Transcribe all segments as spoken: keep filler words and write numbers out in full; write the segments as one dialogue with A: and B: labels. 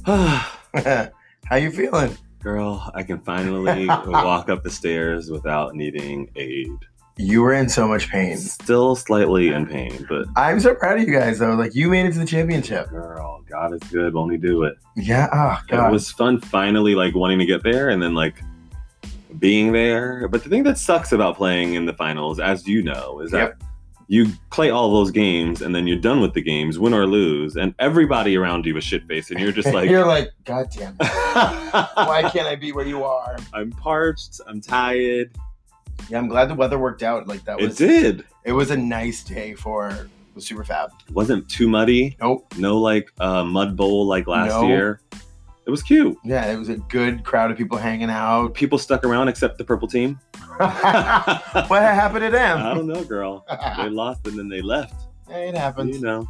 A: How you feeling?
B: Girl, I can finally walk up the stairs without needing aid.
A: You were in so much pain.
B: Still slightly in pain, but...
A: I'm so proud of you guys, though. Like, you made it to the championship.
B: Girl, God is good. Won't he do it?
A: Yeah, oh, God.
B: It was fun finally, like, wanting to get there and then, like, being there. But the thing that sucks about playing in the finals, as you know, is that
A: Yep.
B: you play all those games and then you're done with the games, win or lose, and everybody around you is shit-faced, and you're just like...
A: You're like, God damn it. Why can't I be where you are?
B: I'm parched. I'm tired.
A: Yeah, I'm glad the weather worked out. Like that was
B: It did.
A: It was a nice day for the Super Fab.
B: It wasn't too muddy.
A: Nope.
B: No like uh, mud bowl like last
A: No.
B: year. It was cute.
A: Yeah, it was a good crowd of people hanging out.
B: People stuck around except the purple team.
A: What happened to them?
B: I don't know, girl. They lost and then they left.
A: Hey, it happens.
B: You know.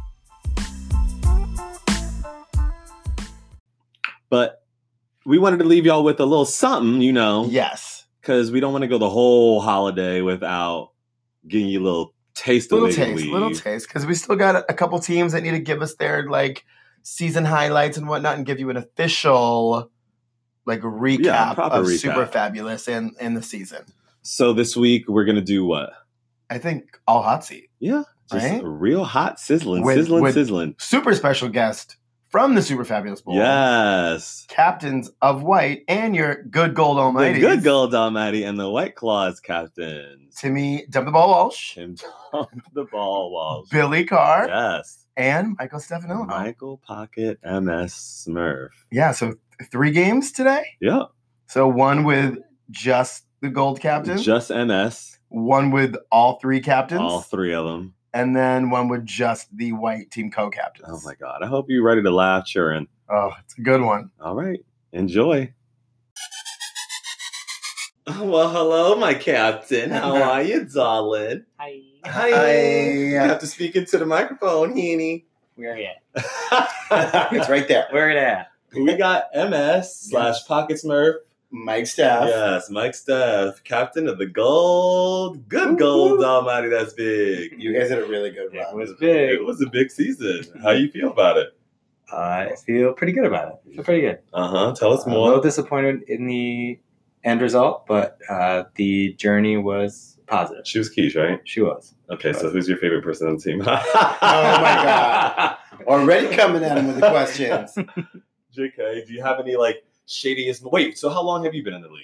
B: But we wanted to leave y'all with a little something, you know.
A: Yes.
B: Because we don't want to go the whole holiday without giving you a little taste of
A: Little
B: League of
A: taste,
B: League.
A: little taste. Because we still got a couple teams that need to give us their like season highlights and whatnot, and give you an official like recap
B: Yeah, proper
A: of
B: recap.
A: Super Fabulous in in the season.
B: So this week we're gonna do what?
A: I think all hot seat.
B: Yeah, just
A: Right?
B: a real hot sizzling,
A: With-
B: sizzling,
A: with-
B: sizzling.
A: Super special guest from the Super Fabulous Bowl.
B: Yes.
A: Captains of White and your good gold almighty.
B: The good gold almighty and the White Claws captains.
A: Timmy Dump the Ball Walsh,
B: Tim Dump the ball walls.
A: Billy Carr,
B: Yes.
A: and Michael Stefanillo.
B: Michael Pocket M S Smurf.
A: Yeah, so th- three games today.
B: Yep.
A: So one with just the gold captain,
B: Just M S.
A: one with all three captains,
B: All three of them.
A: and then one with just the white team co-captains.
B: Oh my God. I hope you're ready to laugh, Sharon.
A: Oh, it's a good one.
B: All right. Enjoy. Well, hello, my captain. How are you, darling?
C: Hi.
B: Hi.
A: Hi.
B: You have to speak into the microphone, Heaney.
C: Where are you?
A: It's right there.
C: Where it at?
B: We got M S slash Pocket Smurf.
A: Mike Staff.
B: Yes, Mike Staff, captain of the gold. Good gold, almighty, that's big.
A: You guys had a really good
C: It
A: run.
C: was big.
B: It was a big season. How you feel about it?
C: I feel pretty good about it. I feel pretty good.
B: Uh-huh. Tell us
C: I'm a
B: more.
C: little disappointed in the end result, but uh, the journey was positive.
B: She was Keish, right?
C: She was.
B: Okay, so who's your favorite person on the team?
A: Oh my God. Already coming at him with the questions.
B: J K, do you have any, like, shadiest... Wait, so how long have you been in the league?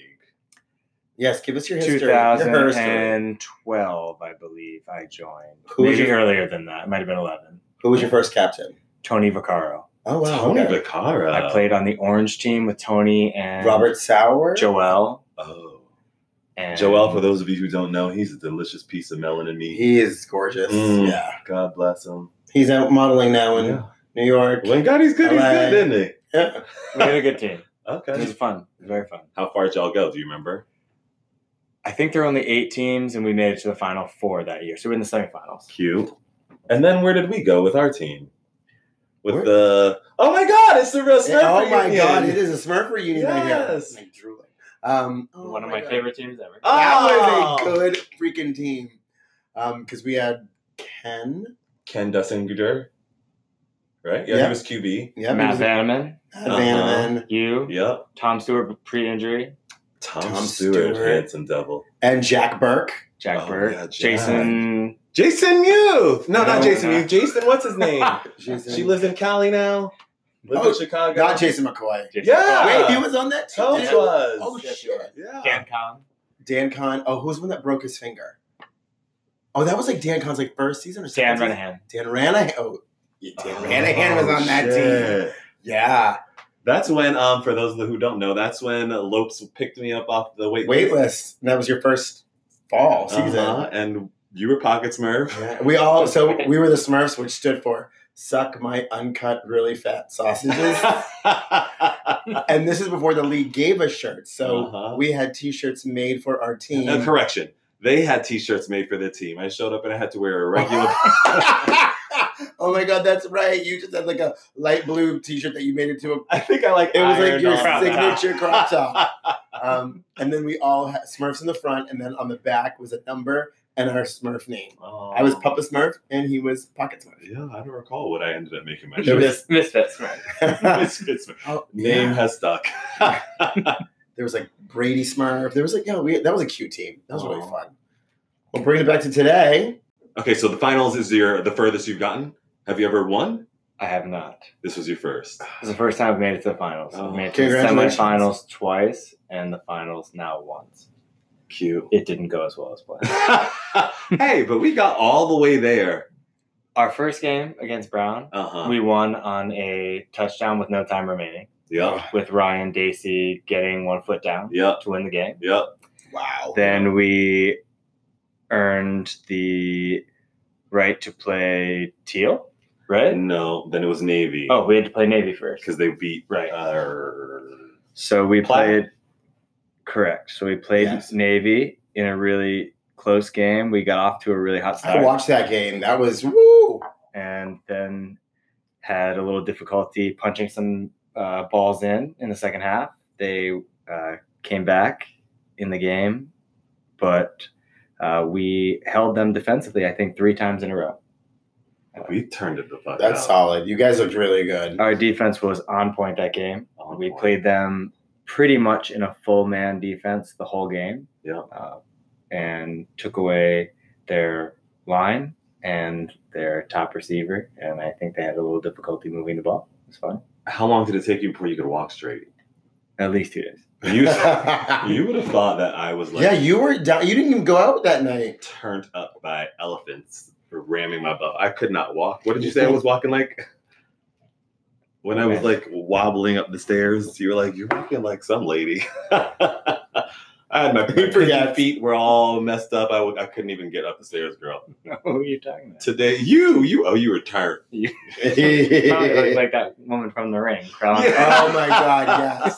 A: Yes, give us your history. Your her story.
C: twenty twelve, I believe, I joined.
A: Who was
C: Maybe
A: your-
C: earlier than that. It might have been eleven.
A: Who was your first captain?
C: Tony Vaccaro.
A: Oh, wow.
B: Tony
A: okay.
B: Vaccaro.
C: I played on the orange team with Tony and
A: Robert Sauer?
C: Joel.
B: Oh.
C: And
B: Joel, for those of you who don't know, he's a delicious piece of melanin meat.
A: He is gorgeous.
B: Mm.
A: Yeah.
B: God bless him.
A: He's out modeling now in
B: Yeah.
A: New York.
B: When God, he's good, he's
A: L A.
B: good, isn't he?
A: Yeah.
C: we had a good team. It
B: Okay.
C: was fun. It was very fun.
B: How far did y'all go? Do you remember?
C: I think there were only eight teams, and we made it to the final four that year. So we're in the semifinals.
B: Cute. And then where did we go with our team? With
A: Where-
B: the... Oh my God, it's the real Smurf
A: Oh my
B: reunion.
A: God, it is a Smurf reunion right here.
B: Yes.
A: I'm drooling. Um, oh
C: One of my
A: God.
C: favorite teams ever.
B: Oh.
A: That was a good freaking team. Um, because we had Ken.
B: Ken Dussinger. Right? Yeah,
A: Yeah.
B: he was Q B.
A: Yeah,
C: Matt Vanneman,
A: Vanneman.
C: you,
B: Yep.
C: Tom Stewart pre-injury,
B: Tom,
A: Tom
B: Stewart,
A: Stewart.
B: handsome devil.
A: and Jack Burke.
C: Jack
B: Oh,
C: Burke,
B: yeah, Jack.
C: Jason.
B: Jason Youth! No,
C: No,
B: not Jason
C: no.
B: Youth. Jason, what's his name?
A: Jason-
B: She lives in Cali now. Lives
A: Oh,
B: in Chicago.
A: Not Jason McCoy.
C: Jason
B: Yeah.
A: Wait, he was on that team.
B: Toes
A: too?
B: was.
A: Oh
C: Yes, he
A: shit.
B: Yeah.
C: Dan Kahn.
A: Dan Kahn. Oh, who's the one that broke his finger? Oh, that was like Dan Kahn's like first season or second
C: Dan
A: season?
C: Renahan.
A: Dan Ranahan. Oh, yeah, Dan
B: Oh,
A: Ranahan was on that team.
B: shit.
A: Yeah.
B: That's when, um, for those of you who don't know, that's when Lopes picked me up off the wait
A: Wait list. And that was your first fall season.
B: Uh-huh. And you were Pocket Smurf.
A: Yeah. We all so we were the Smurfs, which stood for suck my uncut, really fat sausages. And this is before the league gave us shirts. So
B: Uh-huh.
A: we had t-shirts made for our team.
B: Uh, correction. They had T-shirts made for their team. I showed up and I had to wear a regular.
A: Oh my God, that's right. You just had like a light blue t-shirt that you made into a.
B: I think I like.
A: It was like
B: ironed
A: your
B: on that.
A: signature crop top. Um, and then we all had Smurfs in the front, and then on the back was a number and our Smurf name.
B: Oh.
A: I was Papa Smurf, and he was Pocket Smurf.
B: Yeah, I don't recall what I ended up making my
A: There was-
C: Mis- Misfits, right?
B: Misfits.
A: Oh,
B: Name
A: yeah.
B: has stuck.
A: There was like Brady Smurf. There was like, yeah, we, that was a cute team. That was really
B: Aw.
A: fun. We'll bring it back to today.
B: Okay, so the finals is your the furthest you've gotten. Have you ever won?
C: I have not.
B: This was your first.
C: This is the first time I've made it to the finals.
B: Oh,
C: I've made it to the
A: congratulations.
C: semifinals twice and the finals now once.
B: Cute.
C: It didn't go as well as planned.
B: Hey, but we got all the way there.
C: Our first game against Brown,
B: Uh huh.
C: we won on a touchdown with no time remaining,
B: Yep.
C: with Ryan Dacey getting one foot down
B: Yep.
C: to win the game.
B: Yep.
A: Wow.
C: Then we earned the right to play Teal, right?
B: No, then it was Navy.
C: Oh, we had to play Navy first.
B: because they beat
C: Right.
B: Uh,
C: So we
B: Plaid.
C: played, correct. So we played
A: Yes.
C: Navy in a really close game. We got off to a really hot
A: I
C: start
A: watched that game. That was woo.
C: and then had a little difficulty punching some uh, balls in in the second half. They uh, came back in the game, but uh, we held them defensively, I think, three times in a row.
B: we turned it the fuck
A: That's
B: out.
A: solid. You guys looked really good.
C: Our defense was on point that game.
B: On
C: we
B: point.
C: played them pretty much in a full man defense the whole game.
B: Yeah.
C: Uh, and took away their line and their top receiver. And I think they had a little difficulty moving the ball. It was fun.
B: How long did it take you before you could walk straight?
C: At least two days.
B: You, you would have thought that I was like
A: Yeah, you were down. You didn't even go out that night.
B: turned up by elephants for ramming my butt. I could not walk. What did you say I was walking like? When I was like wobbling up the stairs, you were like, "You're walking like some lady." I had my, my
A: forgot.
B: feet were all messed up. I w- I couldn't even get up the stairs, girl.
C: Who are you talking about?
B: Today, you you oh you were tired.
C: You probably look like that woman from The Ring. crawling-
B: Yeah.
A: Oh my God,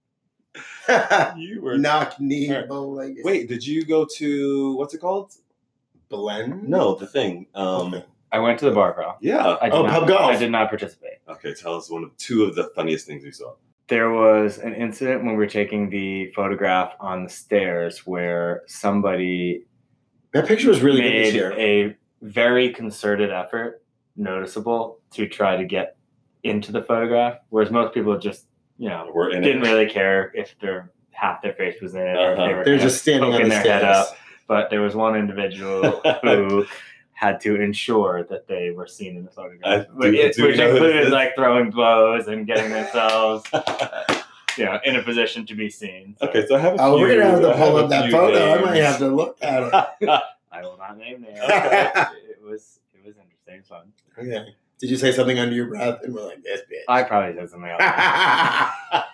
A: yes.
B: You were
A: Knock knee
B: Sure.
A: bow leg.
B: Wait, did you go to what's it called?
A: blend?
B: No, the thing. Um,
C: I went to the bar crawl.
B: yeah.
C: I did
A: Oh,
C: not,
A: pub golf.
C: I did not participate.
B: Okay, tell us one of two of the funniest things you saw.
C: There was an incident when we were taking the photograph on the stairs where somebody
A: That picture was really good this
C: made
A: year.
C: a very concerted effort, noticeable, to try to get into the photograph, whereas most people just, you know,
B: We're in
C: didn't
B: it.
C: really care if their half their face was in it or if
B: Uh-huh.
C: they were
A: They're
C: kind of
A: just standing on
C: poking
A: the
C: their head
A: stairs.
C: up. But there was one individual who had to ensure that they were seen in the photograph,
B: Uh,
C: which,
B: do-
C: it-
B: do we
C: which
B: know who this
C: included
B: is?
C: like throwing blows and getting themselves, you know, in a position to be seen. So
B: Okay, so I have a
A: Oh,
B: few.
A: we're gonna have to
B: I
A: pull
B: a
A: up that
B: few
A: photo. I might
B: names.
A: have to look at it.
C: I will not name names.
B: Okay.
C: it was it was interesting, it was fun.
A: Okay. Did you say something under your breath? And we're like, this bitch.
C: I probably said something else.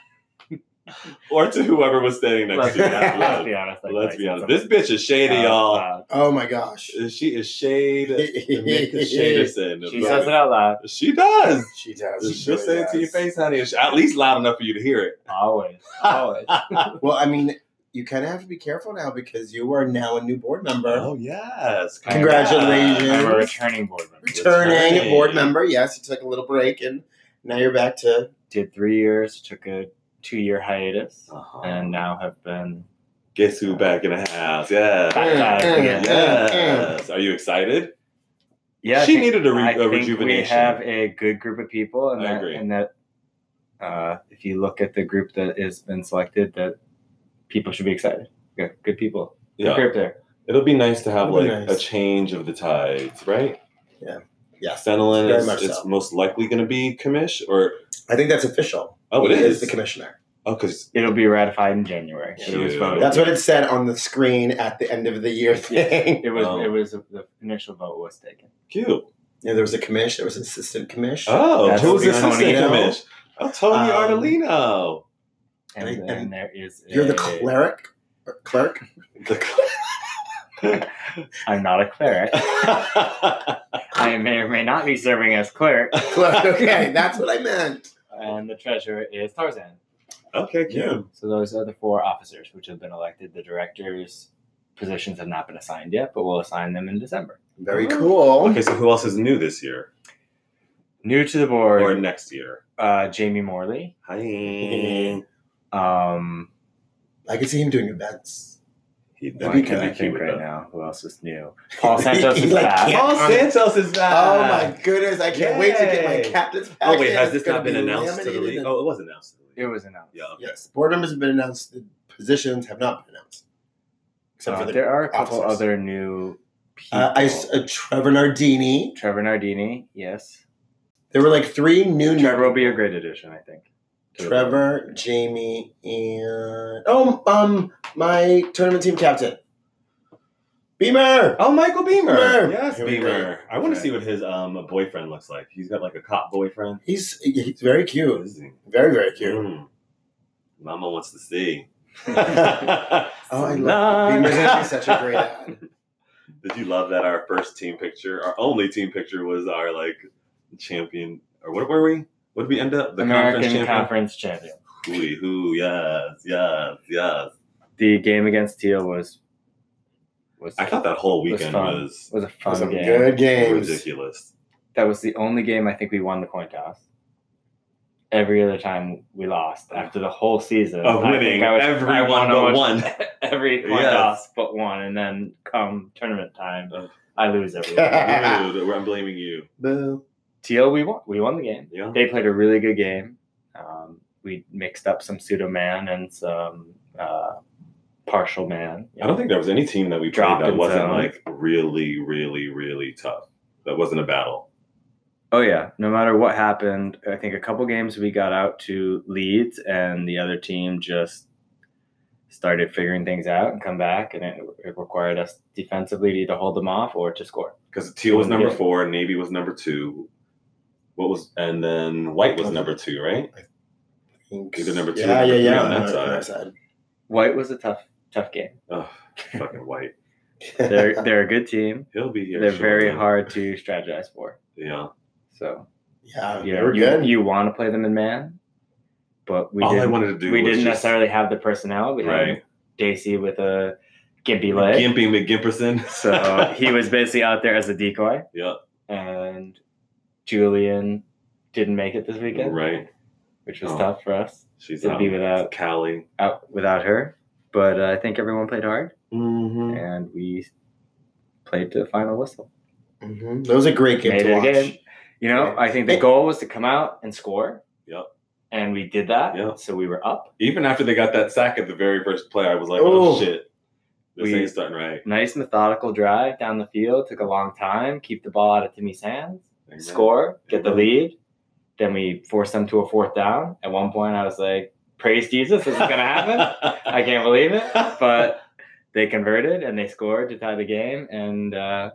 B: Or to whoever was standing next
C: Let's
B: to
C: be
B: you.
C: honest. Let's
B: Let's,
C: be honest. I
B: let's
C: probably
B: be
C: said
B: honest.
C: something
B: This bitch is shady,
C: out
B: y'all.
C: loud.
A: Oh my gosh.
B: She is shade. Jamaica Shaderson.
C: She says it out loud.
B: She does.
A: She does.
B: She'll
A: really
B: say it to your
A: does.
B: face, honey. It's at least loud enough for you to hear it.
C: Always. Always.
A: Well, I mean, you kind of have to be careful now because you are now a new board member.
B: Oh yes!
A: Congratulations.
C: I'm a returning board member.
A: Returning
B: Returning.
A: board member. Yes, you took a little break and now you're back to.
C: Did three years, took a two year hiatus,
B: Uh-huh.
C: and now have been
B: Guess who back in the house? Yeah.
C: back
A: Mm,
C: again.
B: Yes. Are you excited?
C: Yeah, I
B: She
C: think-
B: needed a re-
C: I
B: a
C: think
B: rejuvenation.
C: We have a good group of people, and
B: I
C: that,
B: agree.
C: and that uh, if you look at the group that has been selected, that people should be excited. Good, good people. Good
B: Yeah.
C: group there.
B: It'll be nice to have
A: It'll be
B: like
A: nice.
B: a change of the tides, right?
A: Yes.
B: Fenelon
A: Very
B: is
A: much
B: it's
A: so.
B: most likely going to be commish, or
A: I think that's official.
B: oh, it
A: He
B: is
A: the commissioner.
B: Oh, because
C: It'll be ratified in January. It was
B: Cute.
C: voted.
A: That's what it said on the screen at the end of the year thing.
C: It was.
B: Oh.
C: It was. The initial vote was taken.
B: cute.
A: Yeah, there was a commish. There was an assistant commish.
B: Oh,
C: That's
B: who's the
C: Tony
B: assistant
A: Artolino.
B: commish? Oh, Tony
A: Um,
B: Artolino.
C: And,
A: And-
C: then
A: and
C: there is.
A: You're the
C: a-
A: cleric? Or clerk?
B: The-
C: I'm not a cleric. I may or may not be serving as cleric.
A: Clerk, okay, that's what I meant.
C: And the treasurer is Tarzan.
B: okay, cute.
C: So those are the four officers which have been elected. The directors' positions have not been assigned yet, but we'll assign them in December.
A: Very cool.
B: Okay, so who else is new this year
C: New to the board,
B: or next year?
C: uh, Jamie Morley.
B: Hi.
C: Um,
A: I could see him doing events.
B: He
A: That'd
C: Why
A: be
C: can't
A: good.
C: I think
B: with
C: right
B: that.
C: now? Who else is new? Paul Santos
A: He,
C: is
A: like,
C: back.
A: can't-
B: Paul Santos is back.
A: Oh my goodness! I can't wait to get my
B: Yay.
A: captain's pack.
B: Oh wait,
A: in.
B: has
A: It's
B: this
A: gonna
B: not been
A: be
B: announced to the
A: laminated
B: league?
A: and-
B: Oh, it was announced to the league.
C: It was announced.
B: Yeah. Okay.
A: Yes, board members have been announced. The positions have not been announced. Except
C: Uh,
A: for the
C: there are a couple
A: officers.
C: other new people.
A: Uh, I s- uh, Trevor Nardini.
C: Trevor Nardini, yes.
A: There were like three new. new
C: Trevor will be a
A: people.
C: great addition, I think. to the
A: Trevor, Jamie, and oh, um, my tournament team captain, Beamer.
B: Oh, Michael Beamer.
A: Beamer.
B: Yes,
A: Here we
B: Beamer.
A: go.
B: I want to
C: Right.
B: see what his um boyfriend looks like. He's got like a cop boyfriend.
A: He's he's very cute,
B: Is he?
A: very very cute.
B: Mm. Mama wants to see.
A: Oh, I love Beamer's gonna be such a great ad.
B: Did you love that our first team picture, our only team picture, was our like champion, or what were we? What did we end up? The
C: American
B: conference champion.
C: Conference champion.
B: Hooey hoo, yes, yes, yes.
C: The game against Teal was was
B: I thought that whole
C: was
B: weekend
C: fun.
B: was,
C: was a fun
A: Some
C: game.
A: good games.
B: ridiculous.
C: That was the only game I think we won the coin toss. Every other time we lost after the whole season.
B: Of
C: I
B: winning
C: think I was,
B: every
C: I
B: one
C: won
B: but
C: almost
B: one.
C: every coin
B: Yes.
C: toss but one, and then come tournament time,
B: Ugh.
C: I lose every one.
B: Dude, I'm blaming you.
A: Boo.
C: Teal, we won. We won the game.
B: Yeah.
C: They played a really good game. Um, we mixed up some pseudo man and some uh, partial man.
B: I don't think there was any team that we played
C: Dropped
B: that
C: in
B: wasn't
C: zone.
B: like really, really, really tough. That wasn't a battle.
C: Oh yeah, no matter what happened, I think a couple games we got out to leads, and the other team just started figuring things out and come back, and it, it required us defensively to either hold them off or to score.
B: Because Teal was number
C: Yeah.
B: four, Navy was number two. What was and then White was number two, right? Either number two or
A: Yeah,
B: number
A: yeah,
B: three
A: yeah.
B: on that
A: on
B: side.
A: that side.
C: White was a tough, tough game.
B: Oh, fucking White.
C: They're they're a good team.
B: He'll be here.
C: They're very
B: shortly.
C: hard to strategize for.
B: Yeah.
C: So
A: yeah,
C: you
A: they
C: know,
A: were
C: you,
A: good.
C: you want to play them in man, but we
B: All I
C: didn't.
B: wanted to do
C: we
B: was
C: didn't
B: just
C: necessarily have the personnel. We
B: Right.
C: had Daisy with a gimpy leg.
B: Gimpy McGimperson.
C: So he was basically out there as a decoy,
B: Yeah.
C: and Julian didn't make it this weekend,
B: Right.
C: which was
B: Oh.
C: tough for us
B: She's
C: to
B: out.
C: be without
B: Callie.
C: out without her. But uh, I think everyone played hard,
B: Mm-hmm.
C: and we played to the final whistle.
A: hmm That was a great game
C: Made
A: to
C: it
A: watch.
C: again. You know, I think the
A: Hey.
C: goal was to come out and score.
B: Yep.
C: And we did that.
B: Yep.
C: So we were up.
B: Even after they got that sack at the very first play, I was like, oh,
A: Oh.
B: shit. This
C: We-
B: ain't starting right.
C: Nice methodical drive down the field. Took a long time. Keep the ball out of Timmy's hands.
B: Amen.
C: Score. Get the
B: Amen.
C: lead. Then we forced them to a fourth down. At one point, I was like, praise Jesus. This is going to happen. I can't believe it. But they converted and they scored to tie the game. And uh,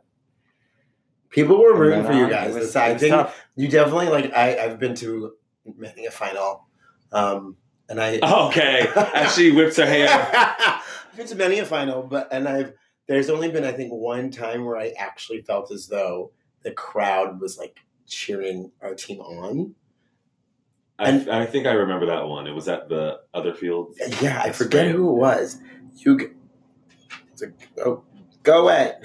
A: People were
C: from
A: rooting
C: then
A: for you
C: on,
A: guys.
C: It was,
A: This- I
C: it was
A: think
C: tough.
A: you definitely like. I I've been to many a final, um, and I
B: Okay. As she whips her hair.
A: I've been to many a final, but and I've there's only been I think one time where I actually felt as though the crowd was like cheering our team on.
B: I,
A: And-
B: I think I remember that one. It was at the other field.
A: Yeah, I forget who it was. You, g- it's a, oh, go away.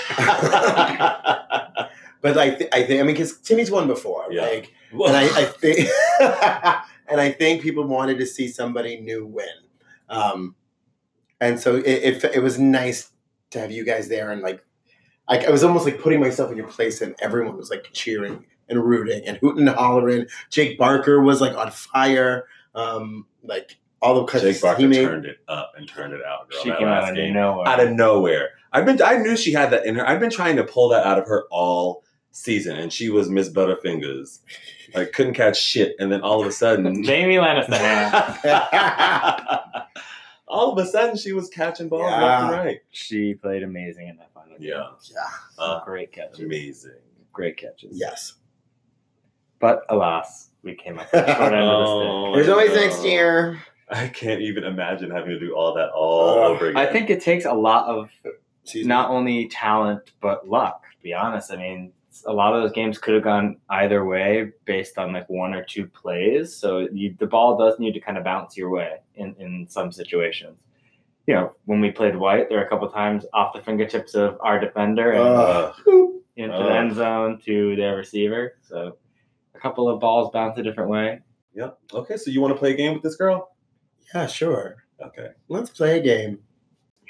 A: But like th- I think I mean because Timmy's won before,
B: Yeah.
A: like, and I, I think and I think people wanted to see somebody new win, um, and so it, it it was nice to have you guys there and like I, I was almost like putting myself in your place and everyone was like cheering and rooting and hooting and hollering. Jake Barker was like on fire, um, like all the
B: Jake Barker
A: he made.
B: turned it up and turned it out, girl.
C: She
B: that
C: came out
B: last
C: of
B: game.
C: nowhere.
B: Out of nowhere. I've been I knew she had that in her. I've been trying to pull that out of her all season, and she was Miss Butterfingers. Like couldn't catch shit, and then all of a sudden
C: Jamie Lannister.
B: all of a sudden she was catching balls
A: Yeah.
B: left and right.
C: She played amazing in that final game.
B: Yeah.
A: Yeah.
B: Uh,
C: Great catches.
B: amazing.
C: Great catches.
A: Yes.
C: But alas, we came up with the short end of the stick.
B: Oh,
A: There's always
B: no.
A: next year.
B: I can't even imagine having to do all that all
A: Ugh.
B: over again.
C: I think it takes a lot of
A: Excuse me.
C: not only talent but luck, to be honest. I mean, a lot of those games could have gone either way based on like one or two plays. So you, the ball does need to kind of bounce your way in, in some situations. You know, when we played White, there were a couple times off the fingertips of our defender and
A: Ugh.
B: Uh,
C: into
B: Ugh.
C: the end zone to their receiver. So a couple of balls bounce a different way.
B: yep. Okay, so you want to play a game with this girl?
A: Yeah, sure.
B: Okay.
A: Let's play a game.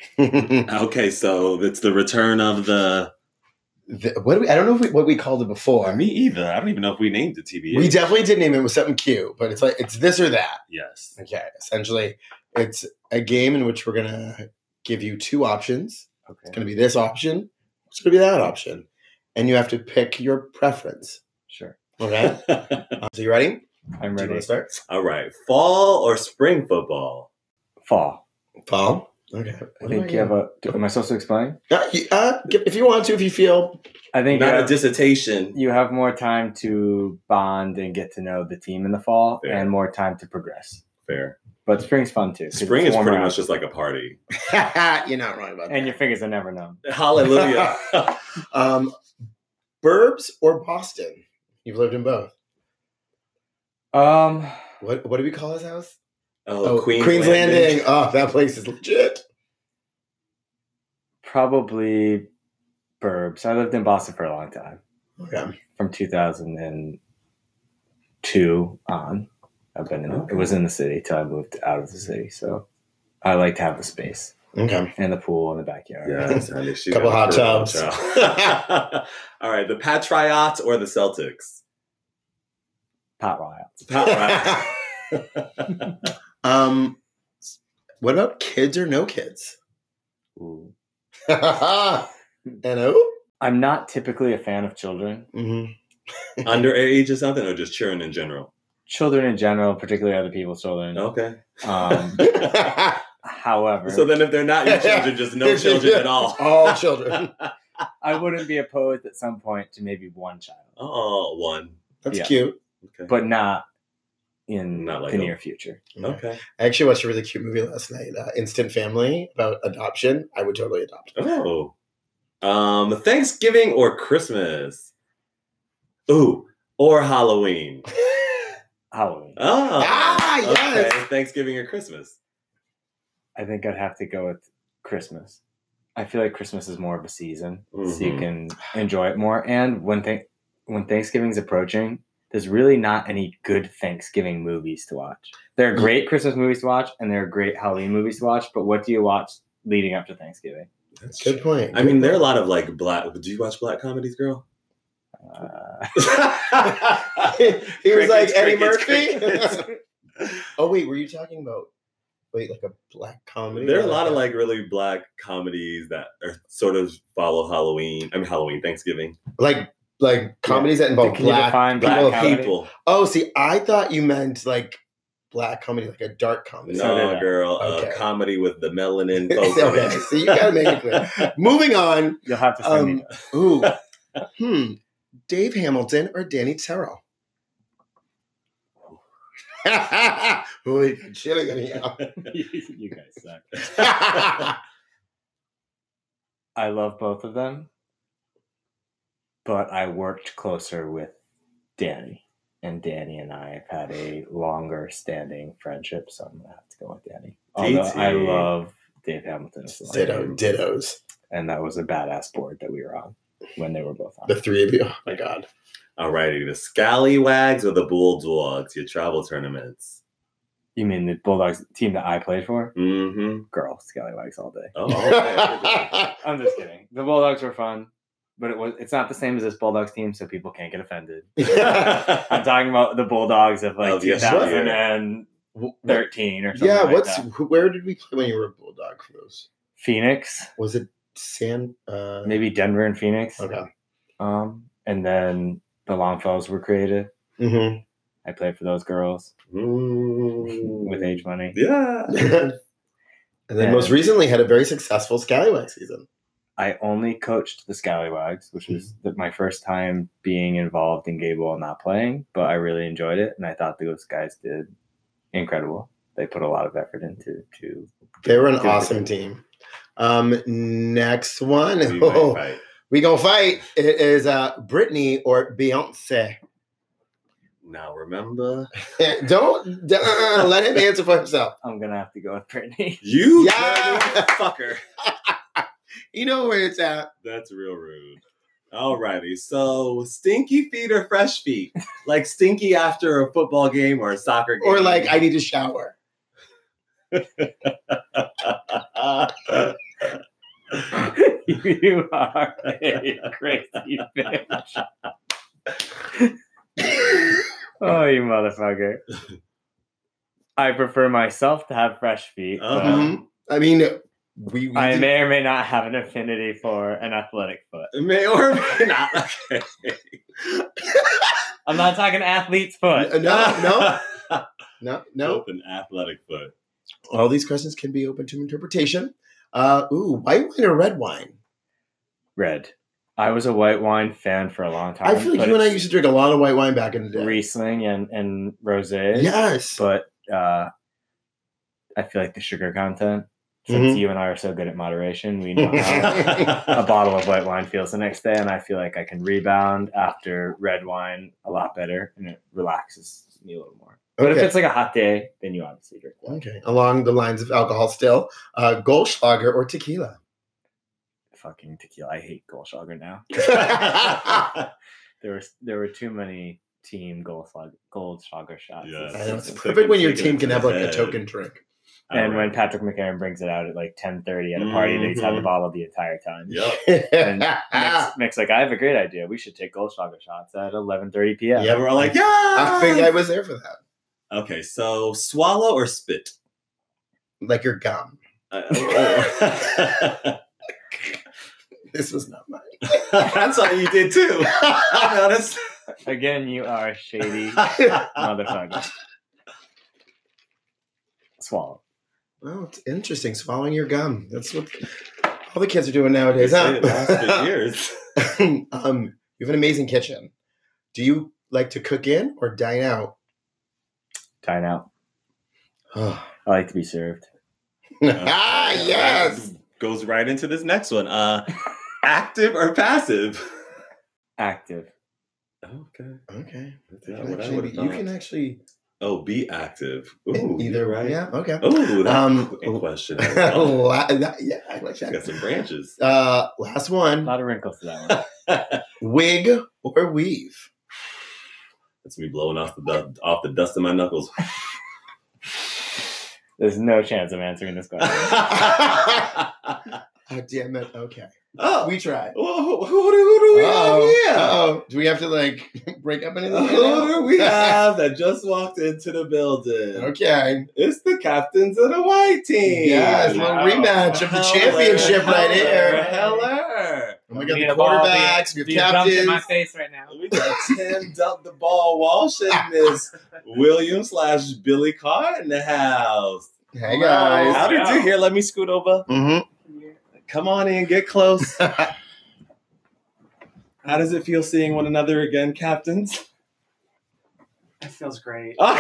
B: Okay, so it's the return of the.
A: The, what do we, I don't know if we, what we called it before.
B: Me either. I don't even know if we named it T B H.
A: We definitely did name it with something cute, but it's like it's this or that.
B: Yes.
A: Okay, essentially, it's a game in which we're gonna give you two options.
C: Okay.
A: It's gonna be this option. It's gonna be that option, and you have to pick your preference.
C: Sure.
A: Okay. uh, so you ready?
C: I'm
A: Do you
C: ready.
A: want to start?
B: All right. Fall or spring football?
C: Fall.
A: Fall. Okay.
C: I think you have a. Am I supposed to explain?
A: Uh, you- uh, if you want to, if you feel.
C: I think you
B: Not a
C: have,
B: dissertation.
C: you have more time to bond and get to know the team in the fall,
B: Fair.
C: and more time to progress.
B: Fair.
C: But spring's fun too. 'cause
B: Spring
C: it's
B: is
C: warmer
B: pretty
C: out.
B: much just like a party.
A: You're not wrong about
C: and
A: that.
C: your fingers are never numb.
B: Hallelujah.
A: Um, Burbs or Boston? You've lived in both.
C: Um,
A: What What do we call his house?
B: Oh, Queen's,
A: Queen's
B: Landing.
A: Landing. Oh, that place is legit.
C: probably Burbs. I lived in Boston for a long time,
A: Okay.
C: from two thousand two on. I've been in.
B: Okay.
C: It was in the city till I moved out of the city, so I like to have the space
A: Okay.
C: and the pool in the backyard.
B: Yes, honey, she
A: Couple
B: got
A: hot
B: a
A: tubs.
B: child. All right, the Patriots or the Celtics?
C: Pot riots.
B: Patriots.
A: um, what about kids or no kids?
C: Ooh.
A: And who?
C: I'm not typically a fan of children.
A: Mm-hmm.
B: Underage or something, or just children in general?
C: Children in general, particularly other people's children.
B: Okay.
C: Um, however,
B: So then if they're not your children, just no children at all.
A: All children.
C: I wouldn't be opposed at some point to maybe one child,
B: Oh, one.
A: That's
C: Yeah.
A: cute.
B: Okay.
C: but not in
B: Not like
C: the
B: a-
C: near future.
B: Okay.
A: I actually watched a really cute movie last night, uh, Instant Family, about adoption. I would totally adopt.
B: Oh. Um, Thanksgiving or Christmas? Ooh, or Halloween.
C: Halloween.
B: Oh.
A: Ah, yes.
B: Okay. Thanksgiving or Christmas?
C: I think I'd have to go with Christmas. I feel like Christmas is more of a season, so you
B: Mhm.
C: can enjoy it more. And when th- when Thanksgiving's approaching, there's really not any good Thanksgiving movies to watch. There are great Christmas movies to watch, and there are great Halloween movies to watch. But what do you watch leading up to Thanksgiving?
B: That's
A: Good point.
B: I mean, there are a lot of like black. Do you watch black comedies, girl?
C: Uh,
A: he was like
B: Crickets,
A: Eddie
B: crickets,
A: Murphy.
B: crickets.
A: Oh wait, were you talking about wait like a black comedy?
B: There are a lot of like really black comedies that are sort of follow Halloween. I mean, Halloween, Thanksgiving.
A: like like comedies that involve
C: Can you
A: black
C: define
B: Black
A: people.
C: black comedy?
B: people.
A: Oh, see, I thought you meant like black comedy, like a dark comedy.
C: So did
B: No,
C: I.
B: girl,
A: Okay.
B: a comedy with the melanin folks.
A: Okay, so you gotta make it clear. Moving on.
C: You'll have to send me.
A: Um, ooh, hmm, Dave Hamilton or Danny Terrell? Ooh, chilling on here.
C: You guys suck. I love both of them, but I worked closer with Danny, and Danny and I have had a longer standing friendship, so I'm gonna have to go with Danny. Although
B: D T.
C: I love Dave Hamilton as well.
A: Ditto, dittos.
C: And that was a badass board that we were on when they were both on.
A: The three of you. Oh my god.
B: Alrighty, the Scallywags or the Bulldogs, your travel tournaments.
C: You mean the Bulldogs team that I played for?
B: Mm-hmm.
C: Girl, Scallywags all day.
B: Oh, okay.
C: I'm just kidding. The Bulldogs were fun, but it was it's not the same as this Bulldogs team, so people can't get offended. I'm talking about the Bulldogs of like
B: Of yesteryear.
C: twenty thirteen or something.
A: Yeah,
C: like
A: what's
C: that.
A: wh- where did we play when you were a Bulldog for those?
C: Phoenix?
A: Was it San uh
C: Maybe Denver and Phoenix.
A: Okay.
C: Um, and then the Longfellows were created.
A: Mm-hmm.
C: I played for those girls
B: Mm.
C: with age money.
B: Yeah.
A: And then most
C: Yeah.
A: recently had a very successful Scallywag season.
C: I only coached the Scallywags, which was the, my first time being involved in Gable and not playing, but I really enjoyed it, and I thought those guys did incredible. They put a lot of effort into to.
A: They were an
C: Good.
A: awesome team. Um, next one.
B: We might
A: Oh,
B: fight.
A: we gonna fight. It is uh Britney or Beyonce.
B: Now remember,
A: Don't uh, let him answer for himself.
C: I'm gonna have to go with Brittany.
B: you
A: Yeah.
B: dirty fucker.
A: You know where it's at.
B: That's real rude. Alrighty, so stinky feet or fresh feet? Like stinky after a football game or a soccer game?
A: Or like I need to shower.
C: You are a crazy bitch. Oh, you motherfucker. I prefer myself to have fresh feet.
B: Uh-huh.
C: but
A: Mhm. I mean, we. we
C: I
A: do-
C: may or may not have an affinity for an athletic foot.
B: May or may not. Okay.
C: I'm not talking athlete's foot.
A: No, no, no, no.
B: Open athletic foot.
A: All these questions can be open to interpretation. Uh, ooh, white wine or red wine?
C: Red. I was a white wine fan for a long time.
A: I feel like
C: but
A: you and I
C: it's
A: used to drink a lot of white wine back in the day.
C: Riesling and, and rosé.
A: Yes.
C: But uh, I feel like the sugar content, since
A: Mhm.
C: you and I are so good at moderation, we know how a bottle of white wine feels the next day, and I feel like I can rebound after red wine a lot better, and it relaxes me a little more. But if
A: Okay.
C: it's like a hot day, then you obviously drink white.
A: Okay. Along the lines of alcohol still, uh, Goldschlager or tequila?
C: Fucking tequila. I hate Goldschlager now. There was there were too many team Goldschlager, Goldschlager shots.
B: Yeah.
A: I know, it's
B: Taking-
A: perfect when your
B: taking
A: team
B: it
A: can
B: to
A: have
B: the
A: like a
B: head.
A: token drink.
C: And when Patrick McCarron brings it out at like ten thirty at a party, and he's had the
B: Mhm.
C: bottle the entire time.
B: Yep.
C: And Mick's, Mick's like, I have a great idea. We should take Goldschlager shots at eleven thirty p.m.
B: Yeah, we're all like, yeah.
A: I think I was there for that.
B: Okay, so swallow or spit?
A: Like your gum.
B: Uh, oh.
A: This was not mine.
B: That's what you did too. I noticed.
C: Again, you are a shady motherfucker. Swallow.
A: Well, it's interesting. Swallowing your gum. That's what all the kids are doing nowadays.
B: They
A: Huh?
B: say it lasts for years.
A: um, you have an amazing kitchen. Do you like to cook in or dine out?
C: Dine out.
A: ah,
C: I like to be served.
A: yes.
B: That goes right into this next one. Uh, active or passive?
C: Active.
B: Okay.
A: Okay.
B: That's
A: You
B: not
A: can,
B: what I
A: actually,
B: would've
A: you
B: thought.
A: can actually
B: Oh, be active. Ooh,
A: either
B: you're right.
A: Yeah. Okay.
B: Oh, that's
A: Um,
B: a question. I love it.
A: La- yeah, I like
B: It's got
A: that.
B: some branches.
A: Uh, last
C: A
A: one.
C: lot of wrinkles to that one.
A: Wig or weave?
B: That's me blowing off the dust, off the dust of my knuckles.
C: There's no chance of answering this question.
A: Oh, damn it. Okay.
B: oh,
A: We tried.
B: well, who, who, do- who do we
A: Uh-oh.
B: have here?
A: Uh-oh. Do we have to like break up anything?
B: Who do we have that just walked into the building?
A: Okay.
B: It's the captains of the white team.
A: Yes, little
C: Wow.
A: rematch of the
B: Heller,
A: championship right
B: Heller,
A: here.
B: Heller.
A: And we got
C: Need
A: the
C: a ball
A: quarterbacks, we
C: being
A: have
C: dumped in my
A: captains.
C: face right now.
B: We got Tim Dump the Ball Walsh and Miss William slash Billy Carr in the house.
A: Hey
C: Wow.
A: guys.
B: How did you hear? Let me scoot over.
A: Mm-hmm.
B: Come on in, get close. How does it feel seeing one another again, captains?
D: It feels great.
A: No,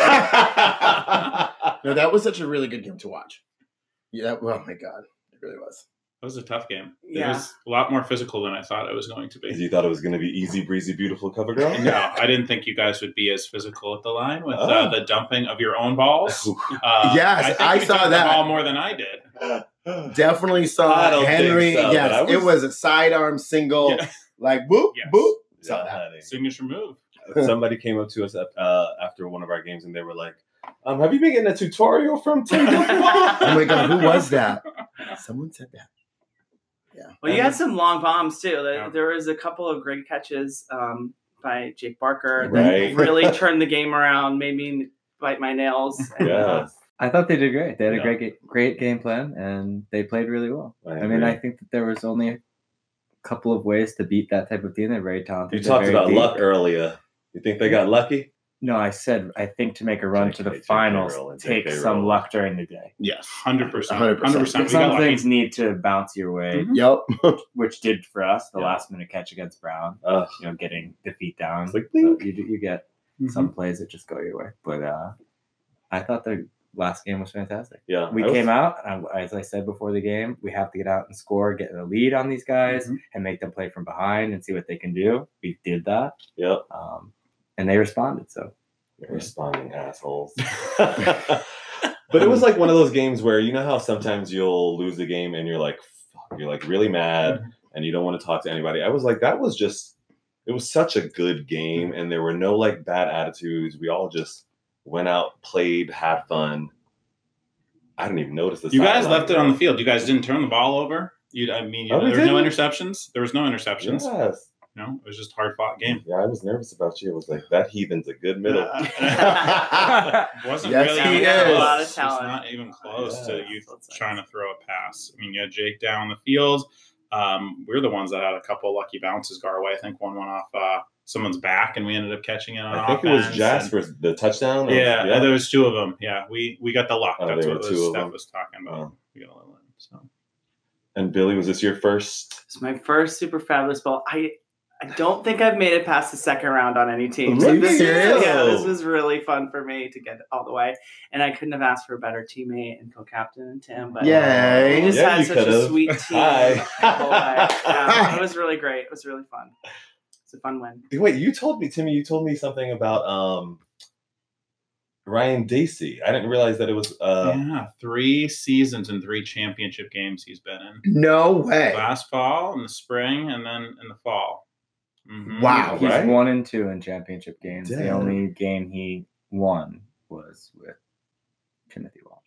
A: that was such a really good game to watch. Yeah. Oh my god, it really was.
E: That was a tough game.
D: Yeah.
E: It was a lot more physical than I thought it was going to be.
B: You thought it was going to be easy, breezy, beautiful cover girl?
E: No, I didn't think you guys would be as physical at the line with
B: Oh.
E: uh, the dumping of your own balls. Uh,
A: Yes,
E: I, think
A: I
E: you
A: saw
E: dumped
A: that.
E: the ball more than I did.
A: Definitely
B: I
A: saw
B: don't
A: Henry.
B: think so, but
A: yes,
B: I was-
A: it was a sidearm single,
E: Yeah.
A: like boop,
E: Yes.
A: boop.
B: Yeah,
A: Saw that.
B: honey.
E: Signature move.
B: Somebody came up to us uh, after one of our games and they were like, um, have you been getting a tutorial from Tim?
A: Oh my god, who was that? Someone said that.
D: Well, you had some long bombs too. There,
E: Yeah.
D: there was a couple of great catches um, by Jake Barker
B: Right.
D: that really turned the game around, made me bite my nails. And, uh,
B: Yes.
C: I thought they did great. They had
B: Yeah.
C: a great, ga- great game plan, and they played really well.
B: I
C: I, mean,
B: agree.
C: I think that there was only a couple of ways to beat that type of team. They're very talented.
B: You
C: They're
B: talked
C: very
B: about
C: deep.
B: luck earlier. You think they got lucky?
C: No, I said I think to make a run
B: Take-
C: to the
B: take- take
C: finals,
B: payroll and take
C: take
B: payroll.
C: some luck during the day.
A: Yes.
E: Hundred percent.
A: one hundred percent.
E: Hundred percent. We got
C: Some
E: lucky.
C: things need to bounce your way,
E: Mhm.
A: Yep.
C: which did for us the
B: Yeah.
C: last minute catch against Brown.
B: Ugh.
C: You know, getting the feet down.
B: It's like,
C: So
B: blink.
C: you do- you get some plays that just go your way. But uh, I thought the last game was fantastic.
B: Yeah.
C: We
B: I was-
C: came out, and as I said before the game, we have to get out and score, get a lead on these guys,
E: Mhm.
C: and make them play from behind and see what they can do. We did that,
B: Yep.
C: um, and they responded. So
B: Responding assholes. But it was like one of those games where you know how sometimes you'll lose a game and you're like, fuck, you're like really mad and you don't want to talk to anybody. I was like, that was just, it was such a good game and there were no like bad attitudes. We all just went out, played, had fun. I didn't even notice this.
E: You guys left it on the field. You guys didn't turn the ball over. You, I mean, you,
B: Oh, we
E: there was no
B: didn't?
E: interceptions. There was no interceptions.
B: Yes.
E: No, it was just a hard fought game.
B: Yeah, I was nervous about you. It was like, that heathen's a good middle.
E: It wasn't
A: Yes,
E: really
A: he
E: even
A: is.
E: close.
D: A lot of
E: It's
D: talent.
E: not even close
B: Yeah.
E: to you
D: That's nice.
E: trying to throw a pass. I mean, you had Jake down the field. Um, we were the ones that had a couple of lucky bounces go our way. I think one went off uh, someone's back, and we ended up catching it on
B: I think it was
E: offense,
B: Jasper's, the touchdown.
E: and-
B: or-
E: yeah, there was two of them. Yeah, we we got the luck.
B: Oh,
E: That's
B: there
E: what
B: were
E: was,
B: two of
E: Steph
B: them.
E: was talking about.
B: Oh.
E: We got a little in, so.
B: And Billy, was this your first?
D: It's my first Super Fabulous Bowl. I I don't think I've made it past the second round on any team.
A: Are you
D: this,
A: serious?
D: yeah, this was really fun for me to get all the way. And I couldn't have asked for a better teammate and co-captain than Tim. But
A: Yay.
D: we just
B: Yeah,
D: had
B: you
D: such a
B: could've.
D: sweet team.
B: Hi.
D: the whole way. Yeah, it was really great. It was really fun. It's a fun win.
B: Wait, you told me, Timmy, you told me something about um, Ryan Dacey. I didn't realize that it was. Uh,
E: yeah, three seasons and three championship games he's been in.
A: No way.
E: Last fall, in the spring, and then in the fall. Mhm.
A: Wow.
C: He's
B: right?
C: one and two in championship games. The
B: Damn.
C: only game he won was with Timothy Walsh.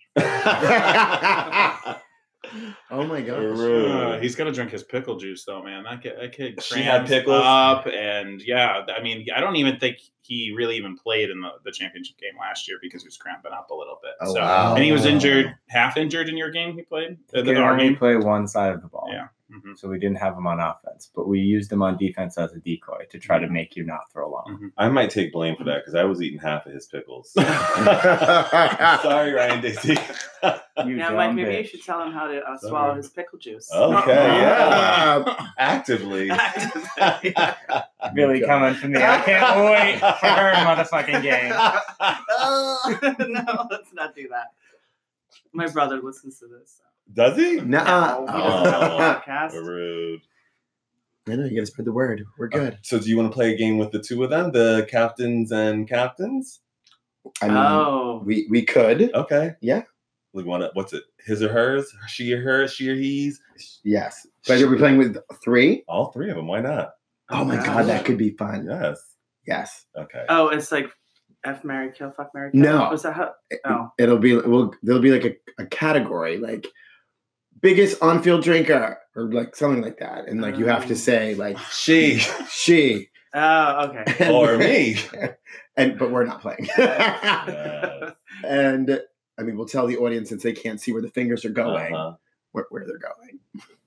A: Oh my gosh.
B: Rude.
E: Uh, he's got to drink his pickle juice, though, man. That kid, that kid
B: She had
E: crams
B: pickles?
E: up, and yeah, I mean, I don't even think he really even played in the, the championship game last year because he was cramping up a little bit.
A: Oh,
E: so,
A: wow.
E: and he was injured, half injured in your game. He played
C: He
E: uh, the
C: could
E: our
C: only
E: game.
C: play one side of the ball.
E: Yeah. hmm
C: So we didn't have him on offense, but we used him on defense as a decoy to try to make you not throw long.
B: I might take blame for that because I was eating half of his pickles.
A: Sorry.
B: Sorry, Ryan Dacey.
C: You
D: Yeah,
C: dumb
D: Mike, maybe you
C: bitch.
D: should tell him how to uh,
B: Sorry.
D: swallow his pickle juice.
B: Okay, yeah. Actively.
C: Billy coming to me. I can't wait for her motherfucking game.
D: No, let's not do that. My brother listens to this. So.
B: Does he?
A: Nuh-uh.
D: No, he doesn't have a
B: Oh.
D: podcast.
B: Rude.
A: I know, you gotta spread the word. We're good.
B: So do you want to play a game with the two of them, the captains and captains?
A: I mean,
D: Oh,
A: we, we could.
B: Okay.
A: Yeah.
B: We want to, what's it? His or hers? She or her? She or he's?
A: Yes. But are we playing with three?
B: All three of them. Why not?
A: Oh my god, that could be fun.
B: Yes.
A: Yes.
B: Okay.
D: oh, it's like F Mary Kill, Fuck Mary Kill.
A: No.
D: Was that how? Oh,
A: It'll be well there'll be like a, a category, like biggest on-field drinker or like something like that. And like you have to say like
B: She
A: she
D: oh, okay.
A: and,
B: or me.
A: And but we're not playing.
B: Yes.
A: And I mean we'll tell the audience since they can't see where the fingers are going,
B: Uh-huh.
A: where, where they're going.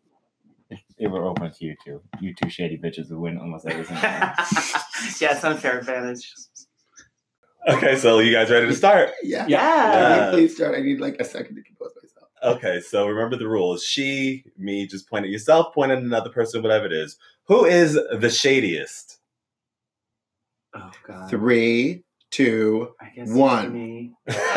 C: It were open to you two. You two shady bitches would win almost everything.
D: Yeah, it's unfair advantage.
B: Okay, so you guys ready to start?
A: Yeah.
B: Yeah.
A: Please start. I need like a second to compose myself.
B: Okay, so remember the rules. She, me, just point at yourself, point at another person, whatever it is. Who is the shadiest?
D: Oh God.
A: Three, two,
D: I guess
A: one.
D: it's me.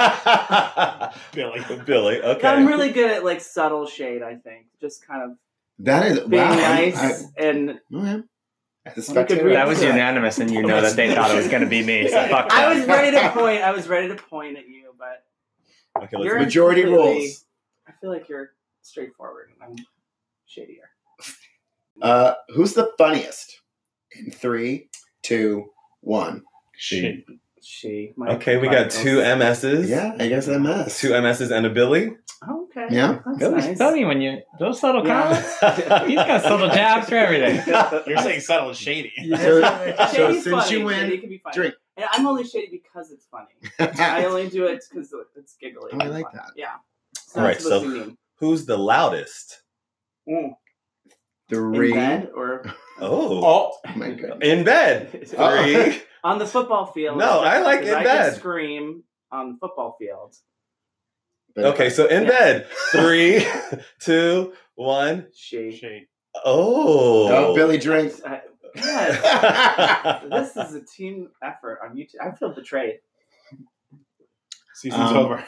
B: Billy. Billy, okay.
D: I'm really good at like subtle shade. I think just kind of
A: that is
D: being
A: wow.
D: nice
A: I,
D: and.
A: I, okay. As a
D: We could
A: spectator,
D: read
C: That was
D: Yeah.
C: unanimous, and you know that they thought it was going to be me. So fuck
D: I
C: that.
D: was ready to point. I was ready to point at you, but
B: Okay, let's
D: You're-
A: majority
D: completely-
A: rules.
D: I feel like you're straightforward. And I'm shadier.
A: Uh, who's the funniest? In three, two, one.
B: She.
D: She. My
B: Okay, we got two M S's.
A: Yeah, I guess M S.
B: Two M S's and a Billy.
D: Oh, okay.
A: Yeah.
D: That's
C: Billy's
D: nice.
C: funny when you those subtle
D: Yeah.
C: comments. He's got subtle jabs for everything.
E: You're saying subtle and shady.
A: So, so
D: Shady's
A: since
D: funny.
A: you win,
D: Shady can be funny.
A: drink.
D: And I'm only shady because it's funny. I only do it because it's giggly.
A: Oh, I
D: and
A: like
D: fun.
A: that.
D: Yeah. It's
B: All
D: not
B: right,
D: supposed
B: so-
D: to be mean.
B: Who's the loudest?
D: Mm.
A: Three.
D: In bed or
B: Oh.
E: Oh,
A: Oh my goodness.
B: In bed.
A: Oh.
B: Three.
D: on the football field.
B: No,
D: it's
B: I like
D: different, 'cause
B: in
D: I
B: bed.
D: can scream on the football field.
A: But-
B: Okay, so in
D: Yeah.
B: bed. Three, two, one.
D: She.
E: shade.
B: Oh.
A: Oh, Billy drink.
D: I, yes. This is a team effort on YouTube. I feel betrayed.
E: Season's
A: Um,
E: over.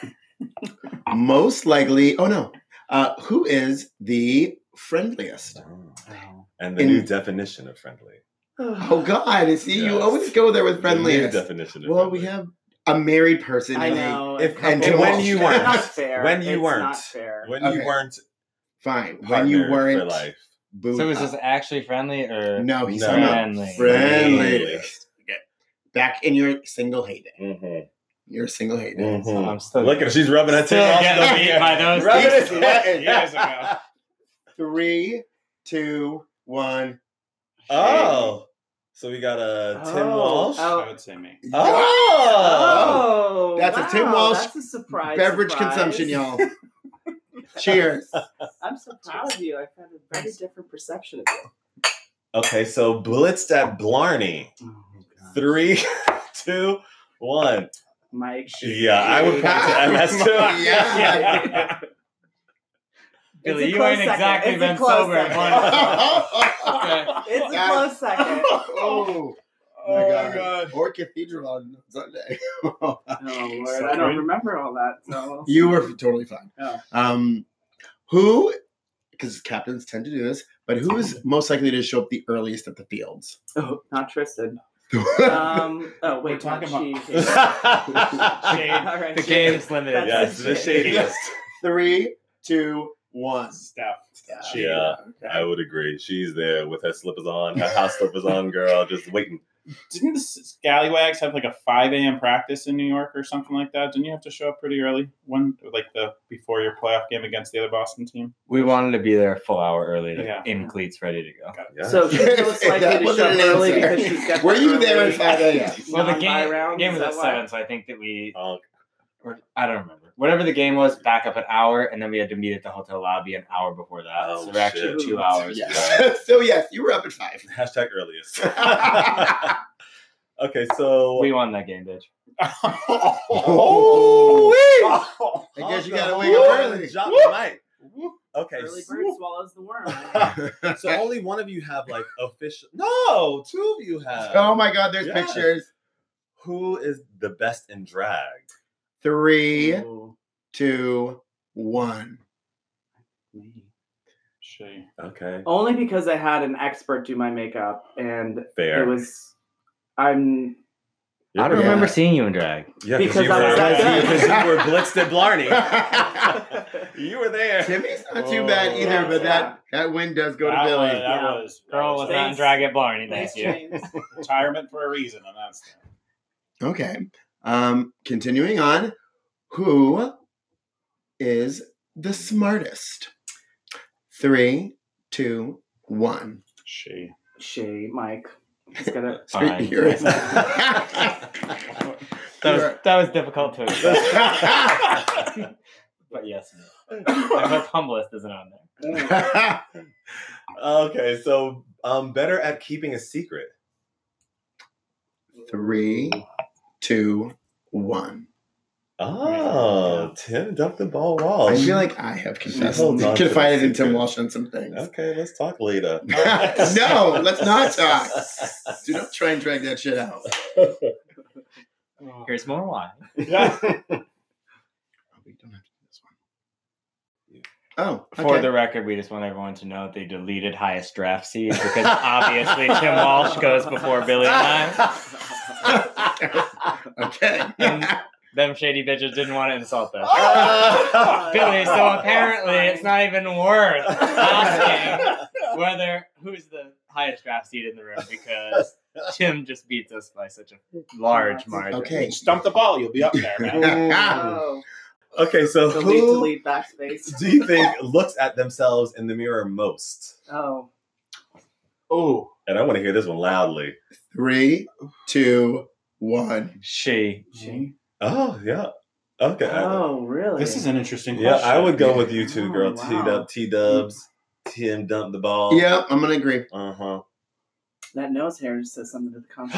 A: Most likely. Oh no. Uh, who is the friendliest?
B: And the
A: In-
B: new definition of friendly.
A: Oh God! See, you
B: Yes.
A: always go there with
B: The new
A: friendliest.
B: definition of
A: Well,
B: friendly.
A: we have a married person.
D: I
A: and a-
D: know.
B: If-
A: and
B: and
A: two
B: when
A: Walsh.
B: you
D: It's
B: weren't.
D: not fair.
B: When you
D: it's
B: weren't.
D: not fair.
B: When you
A: Okay.
B: weren't
A: Fine. When
B: partnered
A: you
B: for
A: weren't.
B: life.
A: Booed
C: So is
A: up.
C: this actually friendly or
A: No, he's
B: No.
A: talking about
C: friendly?
A: friendly.
B: Friendly.
A: Back in your single heyday.
B: Mm-hmm.
A: You're a single hate dad.
B: Mhm.
C: I'm still
B: Look at her. She's rubbing her
C: still
B: tail.
C: getting beat by those
A: Rubbing
C: things.
A: his head.
E: Years ago.
A: Three, two, one.
B: Oh. So we got a Tim
D: Oh.
B: Walsh.
D: Oh.
E: I would say me.
B: Oh.
D: Oh,
A: That's a
D: wow,
A: Tim Walsh
D: That's a surprise.
A: Beverage
D: surprise.
A: consumption, y'all. Cheers.
D: I'm so proud of you. I've had a very different perception of you.
B: Okay, so blitzed at Blarney. Three, two, one.
D: Mike.
B: Yeah, I would point to M S too.
A: Yeah.
C: Billy,
D: It's a
C: you
D: close
C: ain't
D: second.
C: exactly
D: It's a
C: been
D: close
C: sober.
D: second.
C: One.
D: It's a
A: That-
D: close second.
A: Oh,
B: Oh
A: my
B: my
A: God.
B: God.
A: Or Cathedral on Sunday.
D: Oh Lord,
E: So
D: I don't
E: good.
D: remember all that. So
A: You were totally fine.
D: Oh.
A: Um, who, because captains tend to do this, but who is most likely to show up the earliest at the fields?
D: Oh, not Tristan. Um. Oh wait,
E: We're talking
D: not
E: about-
D: she.
E: Shade.
D: All right,
C: The
D: shade.
C: game's limited.
D: That's
B: Yes, the shadiest.
A: Three, two, one.
E: Steph. Shade.
B: Yeah, I would agree. She's there with her slippers on, her house slippers on, girl, just waiting.
E: Didn't the Scallywags have like a five a.m. practice in New York or something like that? Didn't you have to show up pretty early? One like the before your playoff game against the other Boston team?
C: We wanted to be there a full hour early, to,
E: Yeah.
C: in cleats, ready to go.
B: Yeah.
D: So she's most likely
A: That
D: to
A: wasn't
D: show up
A: an
D: early
A: answer.
D: because she's got.
A: Were
D: the
A: you there
D: early
A: at five a.m.?
C: Well, the
D: non-bye
C: game,
D: rounds,
C: game
D: is
C: was
D: that
C: at
D: why?
C: seven, so I think that we,
B: Oh,
C: or, I don't remember. Whatever the game was, back up an hour, and then we had to meet at the hotel lobby an hour before that.
B: Oh,
C: so we're actually
B: shit.
C: two hours.
A: Yes. So yes, you were up at five.
B: hashtag earliest. Okay, so
C: We won that game, bitch.
B: Oh,
A: I guess you gotta wake up early.
B: Drop the mic. Okay,
D: Early
B: so,
D: bird swallows the worm.
B: so only one of you have like official. No, two of you have.
A: Oh my God, there's
B: Yes.
A: pictures.
B: Who is the best in drag?
A: Three,
D: Ooh,
A: two, one.
D: me.
E: Shade.
B: Okay,
D: Only because I had an expert do my makeup, and
B: fair.
D: it was. I'm.
C: I don't
A: Yeah.
C: remember seeing you in drag.
B: Yeah,
D: because
B: you
D: I
B: were,
D: was that good.
B: because you were blitzed at Blarney. You were there.
A: Timmy's not too bad
B: Oh.
A: either, but
D: Yeah.
A: that, that win does go to
E: That
A: Billy.
E: was, that
D: Yeah.
E: was
C: Girl was
E: that
C: not in
D: Thanks.
C: drag at Blarney, thank
D: Thanks,
C: you.
D: James.
E: retirement for a reason, and that's
A: Okay. Um, continuing on. Who is the smartest? Three, two, one.
E: Shade.
D: Shay, Mike. He's gonna.
C: Fine.
A: You're-
C: That was, that was difficult to accept. But yes. I hope Humblest isn't on there.
B: Okay, so um, better at keeping a secret.
A: Three, two, one.
B: Oh, Tim dumped the ball wall.
A: I feel like I have confessed,
B: Hold on to the
A: confided in Tim
B: secret.
A: Walsh on some things.
B: Okay, let's talk later.
A: No, let's not talk. Do not try and drag that shit out.
C: Here's more why.
E: Yeah.
A: Oh, we don't have to do this one. Oh,
C: For
A: okay.
C: the record, we just want everyone to know they deleted highest draft seed because obviously Tim Walsh goes before Billy and I.
A: Okay.
C: And them shady bitches didn't want to insult us.
B: Oh.
C: Billy, so apparently it's not even worth asking whether who's the highest draft seed in the room because Tim just beats us by such a large margin.
A: Okay.
E: Stump the ball, you'll be up there, man.
D: Oh,
B: Okay, so
D: delete,
B: who
D: delete, backspace.
B: do you think looks at themselves in the mirror most?
D: Oh,
E: Oh,
B: And I want to hear this one loudly.
A: Three, two, one.
C: She.
D: Shay.
B: Oh, yeah. Okay.
D: Oh, really?
E: this is an interesting
B: Yeah,
E: question.
B: I would go with you too,
D: Oh,
B: girl.
D: wow.
B: T dub, T dubs. Tim dumped the ball.
A: Yeah, I'm gonna agree.
B: Uh huh.
D: That nose hair just says something to the contrary.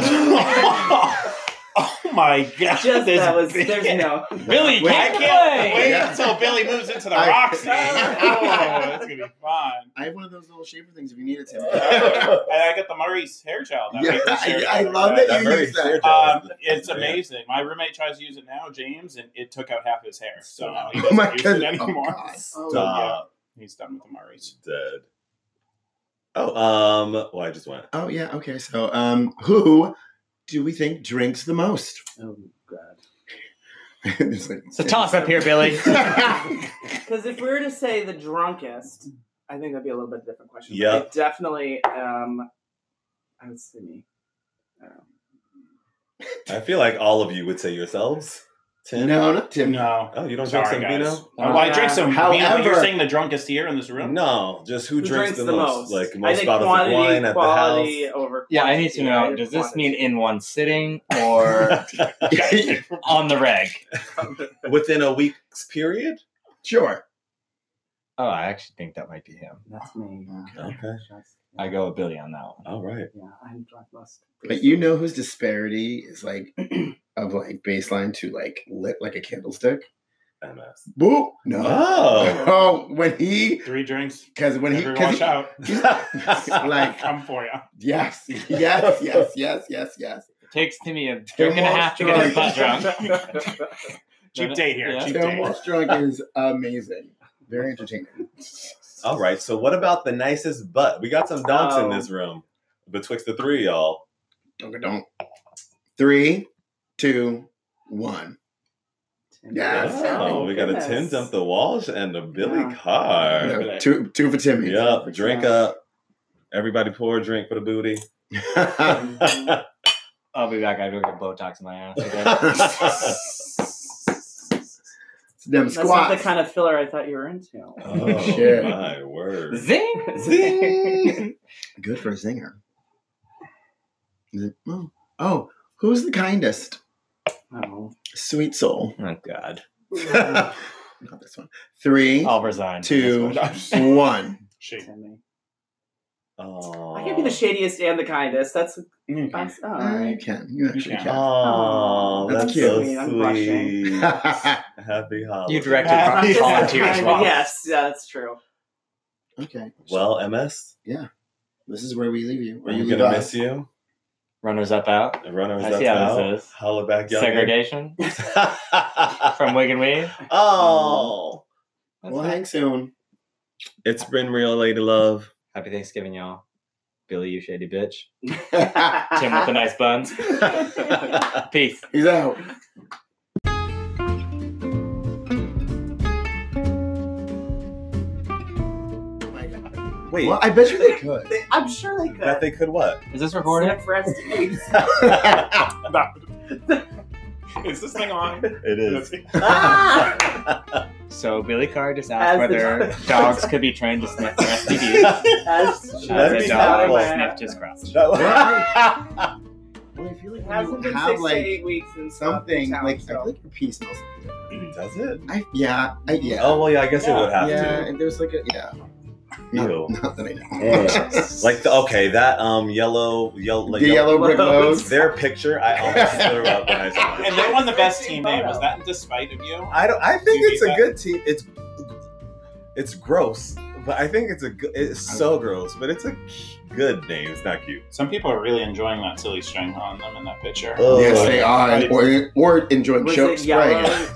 E: Oh my god!
D: Just
E: This
D: that was.
E: big-
D: There's no.
C: Billy,
A: Wait,
E: I
C: can't
E: can't
C: play.
E: wait
A: Yeah.
E: until Billy moves into the
A: I-
E: rock scene. Oh, it's gonna be fun.
A: I have one of those little shaper things if you need it, Tim.
E: And I got the Maurice hair gel. That
A: Yeah,
E: Maurice hair
A: I, I
E: gel.
A: love that
B: That
A: you
B: very
A: use that.
B: clear gel.
E: Um, it's
B: Yeah.
E: amazing. My roommate tries to use it now, James, and it took out half his hair. So now he
A: Oh
E: doesn't
A: my
E: use
A: God.
E: it anymore.
A: Oh, God.
D: Oh,
B: Stop.
E: He's done with the Maurice.
B: Dead. Oh, um, well, I just went.
A: Oh yeah, okay. So, um, who do we think drinks the most?
D: Oh God.
A: It's like-
C: So toss up here, Billy.
D: Because if we were to say the drunkest, I think that'd be a little bit different question. But
B: Yeah.
D: I definitely. Um, I would say me. I don't know.
B: I feel like all of you would say yourselves. Tim?
A: No, not Tim.
E: No.
B: Oh, you don't
E: Sorry,
B: drink some
E: guys.
B: vino?
E: Oh, well, I drink some vino, but
A: However-
E: you're saying the drunkest here in this room?
B: No, just who,
D: Who
B: drinks, the, most? Like
D: I
B: most
D: think
B: bottles
D: quantity,
B: of wine at the
D: quality
B: house.
D: over
C: Yeah, I need to
D: quantity,
C: know,
D: right?
C: does this
D: Quantity.
C: mean in one sitting or on the reg?
B: Within a week's period?
A: Sure.
C: Oh, I actually think that might be him.
D: That's me.
B: Okay.
D: That's-
C: I go with Billy on that one.
B: All right.
D: Yeah, I'm drunk most.
A: But you know whose disparity is like of like baseline to like lit like a candlestick?
B: M S.
A: Boop. No.
B: Oh.
A: Oh, when he
E: Three drinks.
A: because when he
E: Never
A: cause
E: wash
A: he,
E: out.
A: like
E: Come for you.
A: yes, yes, yes, yes, yes, yes.
C: It takes Timmy a
A: Tim
C: drink and a half to get his butt
A: Walsh
C: drunk.
E: Cheap date here.
C: Yeah.
E: Cheap
A: Tim
E: date.
A: Walsh drunk is amazing. Very entertaining.
B: All right. So what about the nicest butt? We got some donks
D: Oh.
B: in this room. Betwixt the three, y'all.
A: Don't don't. Three, two, one. Yes.
B: Oh, we got a
D: goodness.
B: Tim Dump the Walsh and a Billy
D: Yeah.
B: Carr.
A: No, two two for Timmy.
B: Yep. Drink up. Everybody pour a drink for the booty.
C: I'll be back. I have to get Botox in my ass. Okay?
A: Them
D: That's not
A: squats.
D: the kind of filler I thought you were into.
B: Oh,
A: Shit.
B: my word.
C: Zing!
A: Zing. Good for a zinger. Is it- Oh, oh, who's the kindest?
D: Oh.
A: Sweet soul.
C: Oh, God.
A: Not this one. Three,
C: I'll resign.
A: two,
C: That's what-
A: one.
E: Shit.
D: Timmy.
B: Oh.
D: I can be the shadiest and the kindest. That's,
E: Mm.
D: that's oh, all
A: Uh, you
D: right.
A: can. You actually
E: can.
A: can.
B: Oh,
A: That's
B: that's,
A: cute.
B: so
D: Sweet, I'm
B: sweet.
D: blushing.
B: Happy holidays.
C: You directed
E: Happy
C: Happy volunteer as
D: Kind of-
C: well.
D: Yes, yeah, that's true.
A: Okay.
B: Well, M S,
A: This is where we leave you. Where
B: I'm
A: you leave
B: gonna
A: us.
B: miss you.
C: Runners up out.
B: The runners
C: I
B: up
C: see how
B: out.
C: this is.
B: Holla back, young.
C: Segregation from Wig and Weave.
B: Oh,
C: That's
A: We'll
C: fine.
A: hang soon.
B: it's been real, lady love.
C: Happy Thanksgiving, y'all. Billy, you shady bitch.
A: He's
C: Tim with the nice buns. Peace.
A: out.
B: Wait,
A: Well, I bet you they could.
D: They- I'm sure they could.
B: that they could what?
C: Is this recorded?
D: Snip recipes.
E: Is this thing on?
B: It is.
D: Ah!
C: So Billy Carr just
D: As
C: asked
D: the
C: whether
D: dog-
C: dogs could be trained to sniff for S T Ds.
D: As
C: As
B: That'd
C: a
B: be
C: dog
B: helpful.
C: sniffed his crotch.
A: Well, I feel like
D: It
A: when
D: hasn't
A: you
D: been
A: have
D: six
A: like
D: to eight weeks in
A: something
D: town,
A: like I
D: so.
A: feel like your pee smells.
B: Does it?
A: I yeah I, yeah.
B: Oh well, yeah. I guess it
D: Yeah.
B: would have
A: yeah,
B: to.
A: and there's like a yeah. Not,
B: Ew.
A: not that I know.
B: Like the okay, that um yellow, yellow, like
A: the yellow brick roads.
B: Their picture, I almost threw up when I saw it.
E: And they won the best team name. Was that in despite of you?
B: I don't. I think
E: You
B: it's
E: beat
B: a
E: that?
B: good team. It's it's gross, but I think it's a good. It's so gross, but it's a good name. It's not cute.
E: Some people are really enjoying that silly string on them in that picture.
B: Oh.
A: Yes, they are,
E: Right.
A: or or enjoying
D: Was
A: choke
D: it
A: spraying.
D: yellow?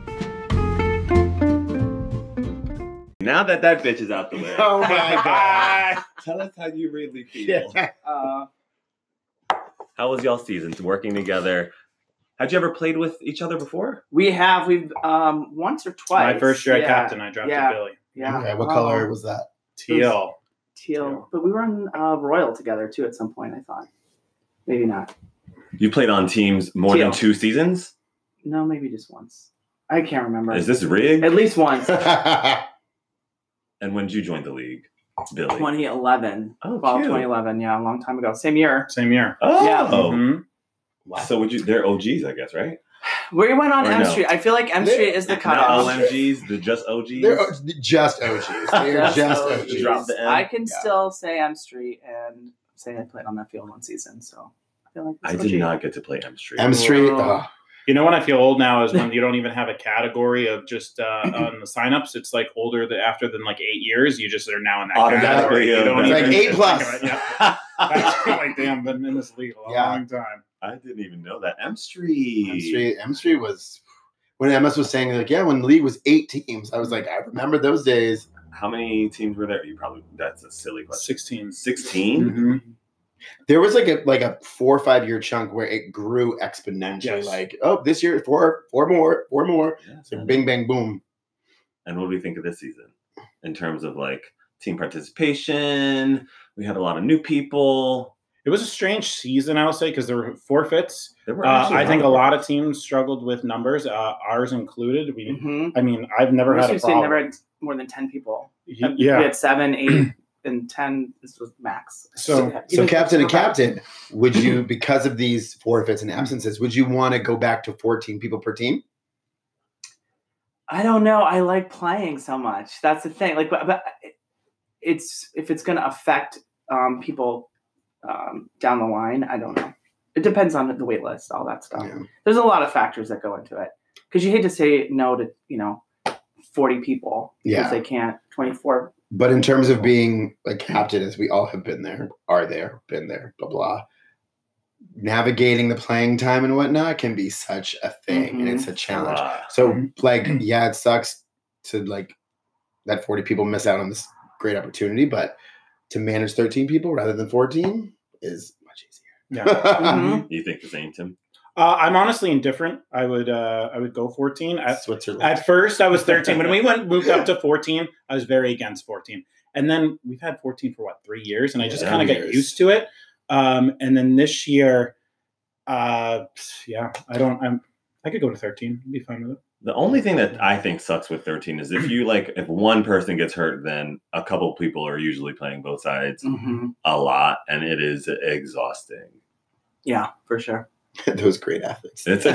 B: Now that that bitch is out the way,
A: Oh my god!
B: tell us how you really feel.
A: Yeah.
D: Uh,
B: How was y'all season working together? Had you ever played with each other before?
D: we have we've um once or twice.
E: My first year at
D: yeah,
E: captain, I drafted
D: yeah.
E: Billy.
D: Yeah.
A: Okay, what
D: Oh,
A: color was that?
E: Teal.
D: Teal. But we were on uh, Royal together too at some point. I thought. Maybe not.
B: You played on teams more
D: Teal.
B: than two seasons.
D: No, maybe just once. I can't remember.
B: Is this rigged?
D: At least once.
B: And when did you join the league, Billy?
D: twenty eleven.
B: Oh,
D: Fall
B: cute.
D: twenty eleven. Yeah, a long time ago. Same year.
E: Same year.
B: Oh,
D: Yeah.
E: Mhm.
B: so would you? They're O Gs, I guess, right?
D: We went on
B: Or
D: M
B: no?
D: Street. I feel like M
A: They-
D: Street is the
B: Not
D: cutoff.
B: O M Gs, the just O Gs.
A: They're o- just O Gs. They're
D: Just
A: just
D: O
A: O
D: Gs.
A: Gs.
B: Drop the M.
D: I can
A: Yeah.
D: still say M Street and say I played on that field one season. So I feel like
B: I
D: it's
B: did
D: O G.
B: not get to play M Street.
A: M Street.
D: Oh.
A: uh,
E: You know when I feel old now is when you don't even have a category of just uh, on the signups. It's like older than after than like eight years. You just are now in that
B: Automatically,
E: category.
B: yeah.
E: You don't
B: It's
E: even
A: like eight
E: think
A: plus.
E: about it. Yeah. That's like damn, been in this league a long
A: Yeah.
E: time.
B: I didn't even know that. M Street.
A: M Street. M Street was when M S was saying like, yeah, when the league was eight teams. I was like, I remember those days.
B: How many teams were there? You probably. That's a silly question.
E: Sixteen.
B: Sixteen.
E: Mm-hmm.
A: There was like a like a four or five year chunk where it grew exponentially.
E: Yes.
A: Like, oh, this year four, four more, four more.
B: Yes.
A: So bing, bang, boom.
B: And what do we think of this season in terms of like team participation? We had a lot of new people.
E: It was a strange season, I will say, because there were forfeits.
B: There were
E: Uh,
B: actually
E: I think a
B: of
E: lot of teams struggled with numbers, uh, ours included. We,
D: Mm-hmm.
E: I mean, I've never had a problem.
D: never had more than ten people.
E: Y-
D: We
E: yeah.
D: had seven, eight, and ten. This was max.
E: So-
D: Yeah,
A: So,
D: even
A: captain and
D: Super Bowl.
A: captain, would you, because of these forfeits and absences, would you want to go back to fourteen people per team?
D: I don't know. I like playing so much. That's the thing. Like, but, but it's if it's going to affect um, people um, down the line. I don't know. It depends on the wait list, all that stuff.
A: Yeah.
D: There's a lot of factors that go into it because you hate to say no to you know forty people because
A: Yeah.
D: they can't twenty-four.
A: But in terms of being like captain, as we all have been there, are there, been there, blah blah. Navigating the playing time and whatnot can be such a thing, and it's a challenge.
B: Uh,
A: So, like, yeah, it sucks to like that forty people miss out on this great opportunity, but to manage thirteen people rather than fourteen is much easier.
E: Yeah.
D: Mhm.
B: you think the same, Tim?
E: Uh, I'm honestly indifferent. I would uh, I would go fourteen. At,
A: Switzerland.
E: at first, I was thirteen. When we went moved up to fourteen, I was very against fourteen. And then we've had fourteen for what three years, and I just
A: Yeah,
E: kind of got
A: years.
E: used to it. Um, and then this year, uh, yeah, I don't. I'm. I could go to thirteen. I'd be fine with it.
B: The only thing that I think sucks with thirteen is if you like, if one person gets hurt, then a couple people are usually playing both sides
D: Mm-hmm.
B: a lot, and it is exhausting.
D: Yeah, for sure.
A: Those great athletes.
B: It's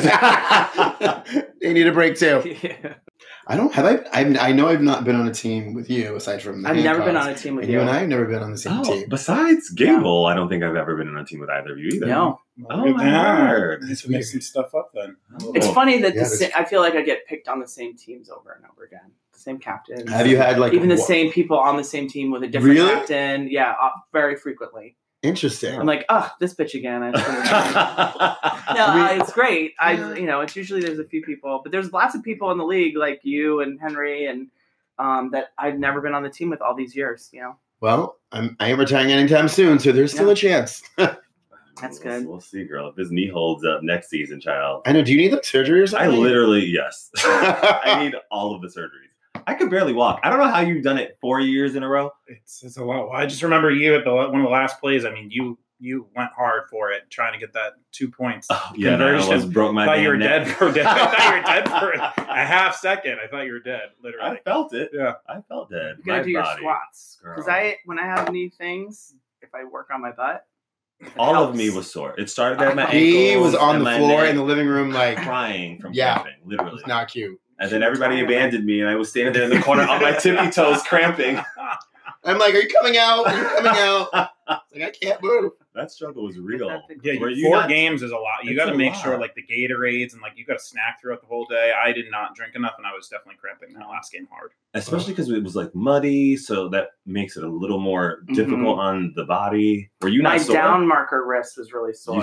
A: They need a break too.
D: Yeah.
A: I don't have I. I'm, I know I've not been on a team with you aside from. The
D: I've never been
A: Hancocks.
D: on a team with
A: And
D: you.
A: you and I have never been on the same
B: oh,
A: team.
B: besides Gable, I don't think I've ever been on a team with either of you either.
D: No.
B: Oh,
E: Good-
B: my
E: yeah.
B: word.
E: Let's make some stuff up then.
D: It's
B: Oh.
D: funny that
A: Yeah,
D: the
A: that's-
D: sa- I feel like I get picked on the same teams over and over again. The same captain.
A: Have you had like
D: even the
A: wha-
D: same people on the same team with a different
A: Really?
D: captain? Yeah, uh, very frequently.
A: Interesting.
D: I'm like, oh, this bitch again. I should've- no,
A: I mean-
D: uh, it's great. I,
A: Yeah.
D: you know, it's usually there's a few people, but there's lots of people in the league like you and Henry and um, that I've never been on the team with all these years. You know,
A: Well, I'm I am retiring anytime soon, so there's still
D: Yeah.
A: a chance.
D: That's
B: We'll-
D: good.
B: We'll see, girl. If his knee holds up next season, child.
A: I know. Do you need like surgery or
B: I
A: something?
B: literally, yes. I need all of the surgeries. I could barely walk. I don't know how you've done it four years in a row.
E: It's it's a lot. Well, I just remember you at the one of the last plays. I mean, you you went hard for it, trying to get that two points.
B: Oh, yeah, and I
E: Conversion.
B: almost broke my
E: I thought you were
B: damn neck.
E: dead for I thought you were dead for a half second. I thought you were dead,
B: I
E: literally.
B: felt it.
E: Yeah.
B: I felt dead.
D: You gotta
B: My
D: do your
B: body.
D: squats because
B: Girl.
D: I when I have knee things, if I work on my butt, it
B: All
D: helps.
B: of me was sore. It started at my ankles.
A: He was on
B: and
A: the
B: my
A: floor
B: neck,
A: in the living room, like
B: crying from
A: Yeah.
B: cramping, literally.
A: it's not cute.
B: And then everybody abandoned me, and I was standing there in the corner on my tippy toes, cramping.
A: I'm like, are you coming out? Are you coming out? It's like I can't move.
B: That struggle was real.
D: That thing-
E: Yeah,
B: Were
E: you,
B: you
E: four
B: not-
E: games is a lot. You
B: It's
E: got to
B: a
E: make
B: lot.
E: sure, like the Gatorades and like you got to snack throughout the whole day. I did not drink enough, and I was definitely cramping that last game hard.
B: Especially because it was like muddy, so that makes it a little more
D: Mhm.
B: difficult on the body. Were you not
D: my
B: sore?
D: down marker wrist was really sore.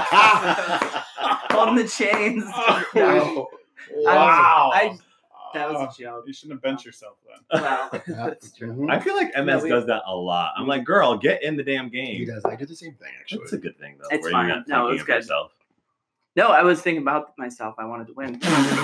D: Holding the chains. No,
E: Wow.
D: I- that was a joke.
E: You shouldn't have bent yourself then.
D: Well, that's true.
B: I feel like M S
D: Yeah, we-
B: does that a lot. I'm like, girl, get in the damn game.
A: He does. I do the same thing actually.
B: That's a good thing, though.
D: It's
B: where
D: fine.
B: you're not
D: No,
B: thinking
D: it's
B: of
D: good.
B: yourself.
D: No, I was thinking about myself. I wanted to win.
A: yep.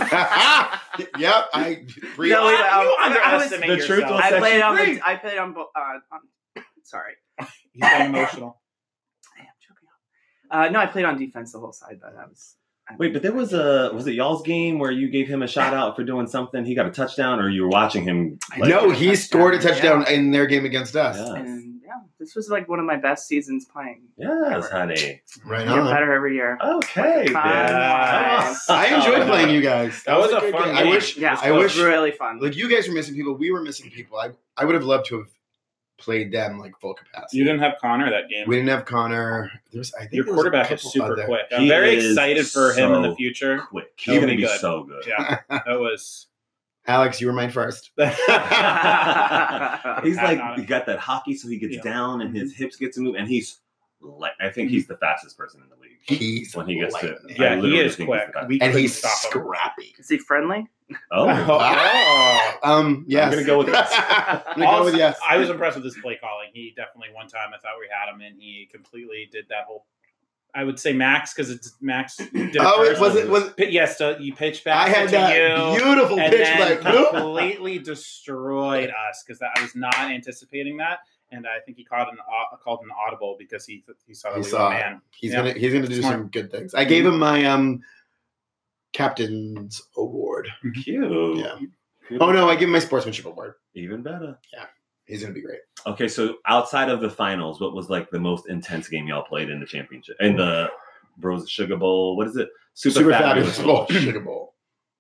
A: I pre-
D: No, wait, I-
E: you
D: I- I was-
E: underestimate
B: the
E: yourself.
B: truth will
D: I
B: set
D: played
B: you
D: on.
B: free.
D: The, I played on. bo- Uh, on sorry,
E: He's getting emotional.
D: I am choking up. Uh, no, I played on defense the whole side, but I was. I
B: Wait, but there was a was it y'all's game where you gave him a shout out for doing something? He got a touchdown, or you were watching him? Like,
A: no, he
D: touchdown,
A: scored a touchdown
D: yeah.
A: in their game against us.
B: Yeah.
D: And yeah, this was like one of my best seasons playing.
B: Yes, honey.
A: Right
D: I get
A: on.
D: better every year.
B: Okay,
D: Fun
B: yeah.
D: life.
A: I enjoyed playing you guys.
E: That was a
A: good
E: fun
A: game. I
E: game.
A: wish,
D: Yeah,
A: I
D: it was
A: wish,
D: really fun.
A: like you guys were missing people. We were missing people. I, I would have loved to have played them like full capacity.
E: You didn't have Connor that game.
A: We didn't have Connor. There's, I think
E: Your
A: there was a
E: quarterback is
A: couple
E: super
A: other-
E: quick. I'm
B: He
E: very
B: is
E: excited for him in the
B: so
E: future.
B: Quick.
E: He'll
B: He's gonna
E: be
B: be
E: good.
B: so good.
E: Yeah, that was.
A: Alex, you were mine first.
B: He's
E: Pat
B: like
E: on
B: he
E: it.
B: got that hockey, so he gets
E: Yeah.
B: down and his hips get to move, and he's like, I think he's the fastest person in the league.
A: He's
B: When he gets to-
A: lightning.
B: I
E: Yeah, he
B: literally
E: is
B: think he's
E: quick.
B: the best.
E: We
A: and
E: couldn't
A: he's
E: stop him.
A: scrappy.
D: Is he friendly?
B: Oh,
E: Oh.
A: Um, yes.
B: I'm gonna go with yes.
A: I'm gonna go with yes.
E: I was impressed with his play calling. He definitely one time I thought we had him, and he completely did that whole. I would say Max because it's Max. Did it
A: Oh, it
E: first.
A: was it was.
E: Pi- Yes, so you pitch back
A: I had
E: to
A: that
E: you,
A: beautiful
E: and
A: pitch,
E: then
A: like bloop.
E: completely destroyed us because I was not anticipating that. and I think he called an au- called an audible because he he saw that
A: He
E: we
A: saw
E: were
A: it.
E: man.
A: He's
E: Yeah.
A: gonna he's gonna do
E: Smart.
A: some good things. I gave him my um captain's award.
B: Cute.
A: Yeah.
B: Cute.
A: Oh no, I give him my sportsmanship award.
B: Even better.
A: He's gonna be great.
B: Okay, so outside of the finals, what was like the most intense game y'all played in the championship? In the Bros Sugar Bowl? What is it?
A: Super, fabulous bowl, Sugar Bowl.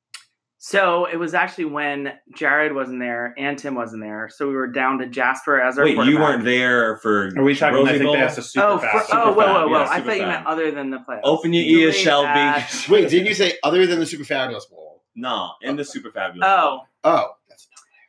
D: So it was actually when Jared wasn't there and Tim wasn't there, so we were down to Jasper as our
B: Wait, you
D: quarterback.
B: weren't there for
E: Are we talking?
B: Rosie
E: I think
B: Bowl?
E: they asked a super
D: Oh, for,
E: fast.
D: oh,
B: Super
D: whoa,
B: Fab,
D: whoa, whoa!
B: yeah,
D: I
B: Super
D: thought you
B: Fab.
D: meant other than the playoffs.
B: Open your ears,
D: Delete
B: Shelby.
D: that.
A: Wait, didn't you say other than the Super Fabulous Bowl?
B: No, in the Super Fabulous.
D: Oh,
A: Oh, that's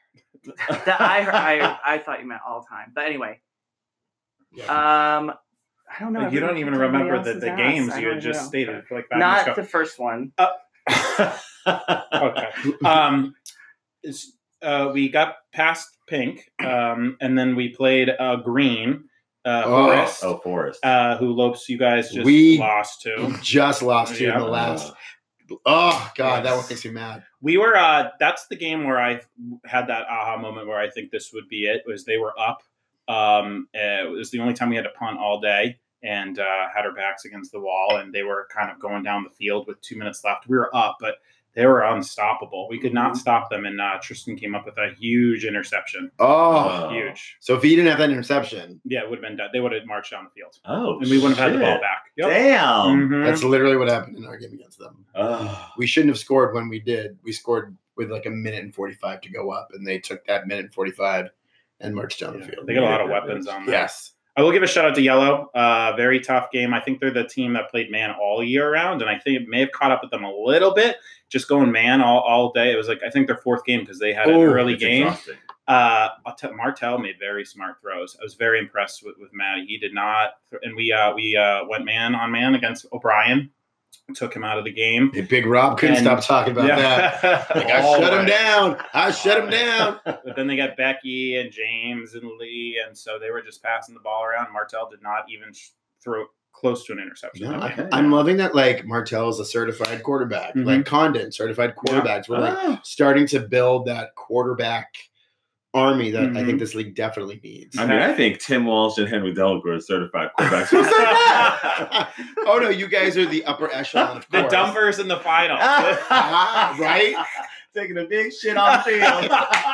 D: that I, heard, I I thought you meant all time. But anyway,
A: yeah.
D: um, I don't know.
E: Like, you don't even
D: Everybody
E: remember the,
D: else's
E: the
D: ass.
E: games
D: I
E: you
D: don't
E: had just
D: know.
E: stated like five
D: Not
E: minutes
D: the first one.
E: ago. Okay. Um, is- uh, we got past pink, um, and then we played uh, green. Uh,
A: Oh.
E: Forest,
B: Oh, Forest.
E: uh, who Lopes you guys just
A: We-
E: lost to.
A: Just lost to in the
E: Yeah.
A: last.
B: Uh,
A: Oh god, that
E: Yes.
A: one makes me mad.
E: We were. Uh, that's the game where I had that aha moment where I think this would be it. Was they were up. Um, uh, it was the only time we had to punt all day, and uh, had our backs against the wall, and they were kind of going down the field with two minutes left. We were up, but they were unstoppable. We could not stop them, and uh, Tristan came up with a huge interception.
A: Oh,
B: Oh.
E: Huge.
A: so if he didn't have that interception,
E: Yeah, it would have been done. They would have marched down the field,
B: oh,
E: and we wouldn't have had the ball
B: shit.
E: back. Yep.
B: Damn.
E: Mhm.
A: that's literally what happened in our game against them.
B: Oh.
A: We shouldn't have scored when we did. We scored with like a minute and forty-five to go up, and they took that minute and forty-five and marched down the
E: Yeah,
A: field.
E: they got a lot
B: Yeah,
E: of weapons on there.
A: Yes.
E: I will give a shout out to Yellow. Uh, very tough game. I think they're the team that played man all year round, and I think it may have caught up with them a little bit, just going man all, all day. It was like I think their fourth game because they had an
A: Oh,
E: early
B: It's
E: game.
B: exhausting.
E: Uh, I'll tell, Martell made very smart throws. I was very impressed with, with Matty. He did not, and we uh, we uh, went man on man against O'Brien. Took him out of the game.
A: Hey, Big Rob couldn't
E: And-
A: stop talking about that. Like, I
E: All
A: shut him
E: right.
A: down. I shut him down.
E: But then they got Becky and James and Lee, and so they were just passing the ball around. Martell did not even sh- throw close to an interception.
A: No,
E: that game.
A: I, I'm loving that. Like Martell is a certified quarterback.
E: Mhm.
A: Like Condon, certified quarterbacks. We're like
B: Oh.
A: starting to build that quarterback army that I
E: Mhm.
A: think this league definitely needs.
B: I mean, I think Tim Walsh and Henry Delgro are certified quarterbacks.
A: Who said that? Oh no, you guys are the upper echelon, of
E: the
A: course.
E: dumpers in the final.
A: Ah, right?
B: Taking a big shit on the field.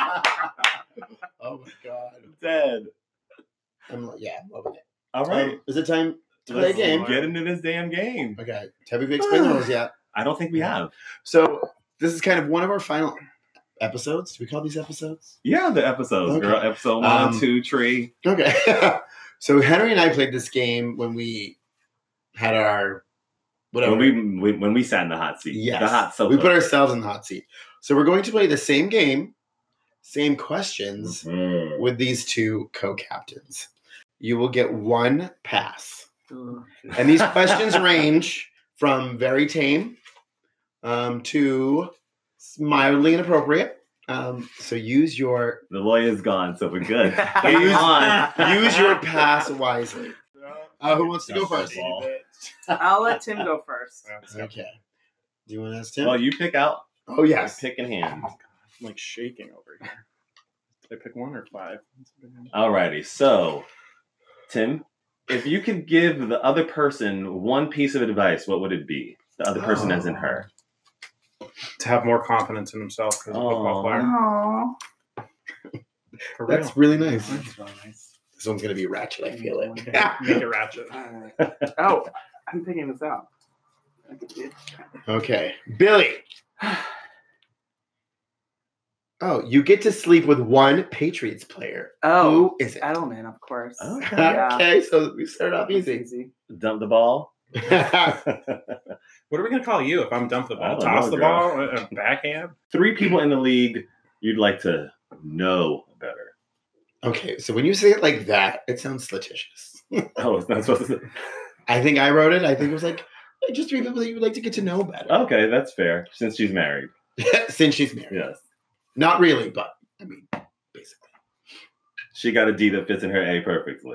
A: Oh my god.
B: Dead.
A: I'm, yeah, I'm loving it.
B: All right.
A: Um, is it time to play a
B: Let's
A: game?
B: get into this damn game.
A: Okay. Have we explained the rules yet?
B: I don't think we have.
A: So this is kind of one of our final episodes. Do we call these episodes?
B: Yeah, the episodes,
A: Okay.
B: girl. Episode one,
A: Um,
B: two, three.
A: Okay. So Henry and I played this game when we had our whatever.
B: When we when we sat in the hot seat.
A: Yes.
B: The hot sofa.
A: we put ourselves in the hot seat. So we're going to play the same game, same questions
B: Mhm.
A: with these two co-captains. You will get one pass. And these questions range from very tame um, to mildly inappropriate. Um, so use your
B: The lawyer's gone, so we're good.
A: use,
B: on.
A: use your pass wisely. Uh, who wants to go
B: That's
A: first?
B: the ball.
D: I'll let Tim go first.
A: Okay. Do you want to ask Tim?
B: Well, you pick out.
A: Oh yes.
B: Pick in hand.
E: I'm like shaking over here. Did I pick one or five?
B: Alrighty, so Tim, if you could give the other person one piece of advice, what would it be? The other person as in her.
E: To have more confidence in himself as a football
B: Aw.
E: player.
D: Aww.
E: For real.
A: That's really nice.
D: That's really nice.
A: This one's gonna be ratchet. I feel it.
E: Make it ratchet.
D: Alright. Oh, I'm picking this out.
A: Okay, Billy. Oh, you get to sleep with one Patriots player.
D: Oh,
A: Who is it?
D: Edelman, of course.
B: Okay.
D: Yeah.
A: Okay, so we start off
D: That's
A: easy.
D: easy.
B: Dump the ball.
E: What are we going to call you if I'm dump the
B: I
E: ball?
B: don't
E: Toss
B: know,
E: the
B: girl.
E: ball? A backhand?
B: Three people in the league you'd like to know better.
A: Okay, so when you say it like that, it sounds flirtatious.
B: Oh, it's not supposed to.
A: I think I wrote it. I think it was like like, just three people that you would like to get to know better.
B: Okay, that's fair. Since she's married.
A: Since she's married.
B: Yes.
A: Not really, but I mean, basically.
B: She got a D that fits in her A perfectly.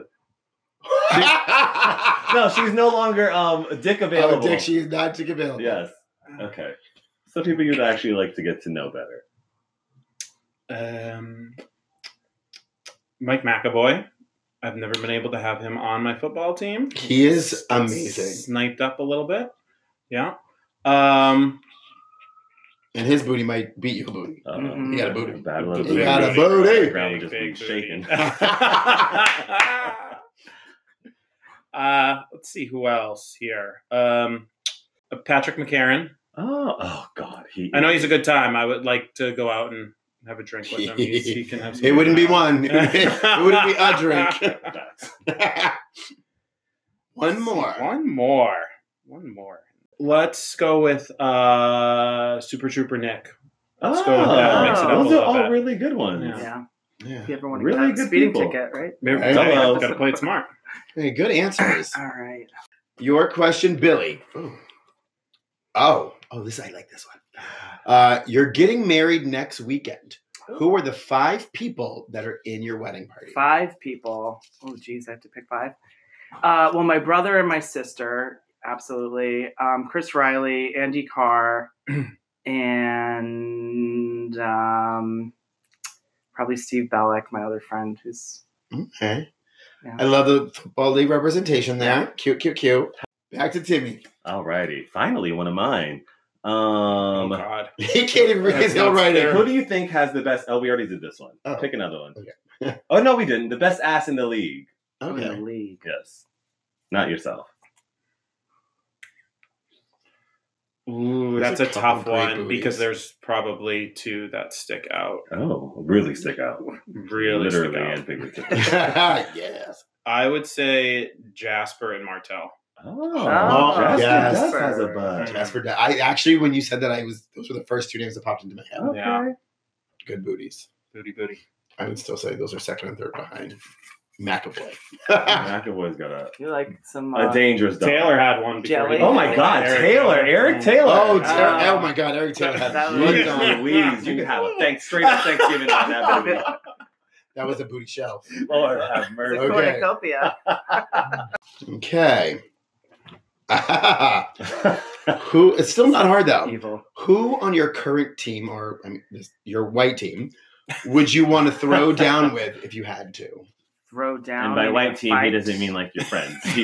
B: No, she's no longer um dick available.
A: Oh, Dick, she's not Dick available.
B: Yes. Okay. Some people you'd actually like to get to know better.
E: Um, Mike McAvoy. I've never been able to have him on my football team.
A: He is
E: It's
A: amazing.
E: Sniped up a little bit. Yeah. Um,
A: And his booty might beat your booty.
B: Uh,
D: Mhm.
A: He got a booty.
B: Battle of
A: He
B: the
A: got a
B: Big
A: booty.
B: The ground would
E: Big,
B: just be
E: big
B: shaking.
E: booty. uh, let's see who else here. Um, Patrick McCarron.
B: Oh, oh God. He
E: I know he's a good time. I would like to go out and have a drink with him. He's, he can have some
A: It
E: good
A: wouldn't be
E: time.
A: one. It wouldn't be a drink. One more.
E: One more. One more. Let's go with uh, Super Trooper Nick. Let's go with that. Mix it up a
B: Those are
E: little
B: all
E: bit.
B: really good ones.
E: Yeah.
D: Yeah.
A: Yeah.
D: If you ever want to
B: Really
D: get a
B: good
D: speeding
B: people.
D: ticket, right?
E: Maybe
A: Right.
B: Hello.
E: Got to play it smart.
A: Hey, good answers.
D: All right.
A: Your question, Billy. Oh, oh, this I like this one. Uh, you're getting married next weekend. Who are the five people that are in your wedding party?
D: Five people. Oh, geez, I have to pick five. Uh, well, my brother and my sister, absolutely. Um, Chris Riley, Andy Carr, and um, probably Steve Bellick, my other friend, who's
A: Okay.
D: Yeah.
A: I love the football league representation there. Cute, cute, cute. Back to Timmy.
B: Alrighty. Finally, one of mine.
E: Oh,
B: Um,
E: God.
A: He can't even read his
E: That's
A: own
E: not
A: writing.
E: fair.
B: who do you think has the best? Oh, we already did this one.
A: Oh.
B: Pick another one.
A: Okay.
B: Oh no, we didn't. The best ass in the league.
D: in the
A: Okay.
D: league.
B: Yes. Not yourself.
E: Ooh,
A: There's
E: that's
A: a
E: a,
A: couple
E: tough
A: great
E: one
A: movies.
E: because there's probably two that stick out.
B: Oh, really stick out.
E: Really
B: Literally
E: stick out.
B: and figuratively.
A: Yes.
E: I would say Jasper and Martell.
B: Oh,
D: Oh,
B: Jasper
A: yes.
B: does has a butt.
A: Jasper. Da- I actually, when you said that, I was. Those were the first two names that popped into my head.
B: Okay.
E: Yeah.
A: Good booties.
E: Booty booty.
A: I would still say those are second and third behind McAvoy.
B: McAvoy's got a,
D: You like some
B: a
D: uh,
B: dangerous dog.
E: Taylor had one. before
D: Jelly?
E: he-
B: Oh my God,
E: Eric
B: Taylor, Eric Taylor.
A: Oh,
D: Uh,
A: Ter- oh my God, Eric Taylor had
D: that
A: good
B: Jeez
A: on.
B: Louise, you can have a thanks straight up Thanksgiving on that baby.
A: That was a booty show.
B: Lord have
D: the
B: mercy.
A: Okay.
D: cornucopia.
A: Okay. Who? It's still not hard though.
D: Evil.
A: Who on your current team, or I mean, this- your white team, would you want to throw down with if you had to?
D: Throw down.
B: And by
D: in a
B: white team, he
D: fight.
B: doesn't mean like your friends. He-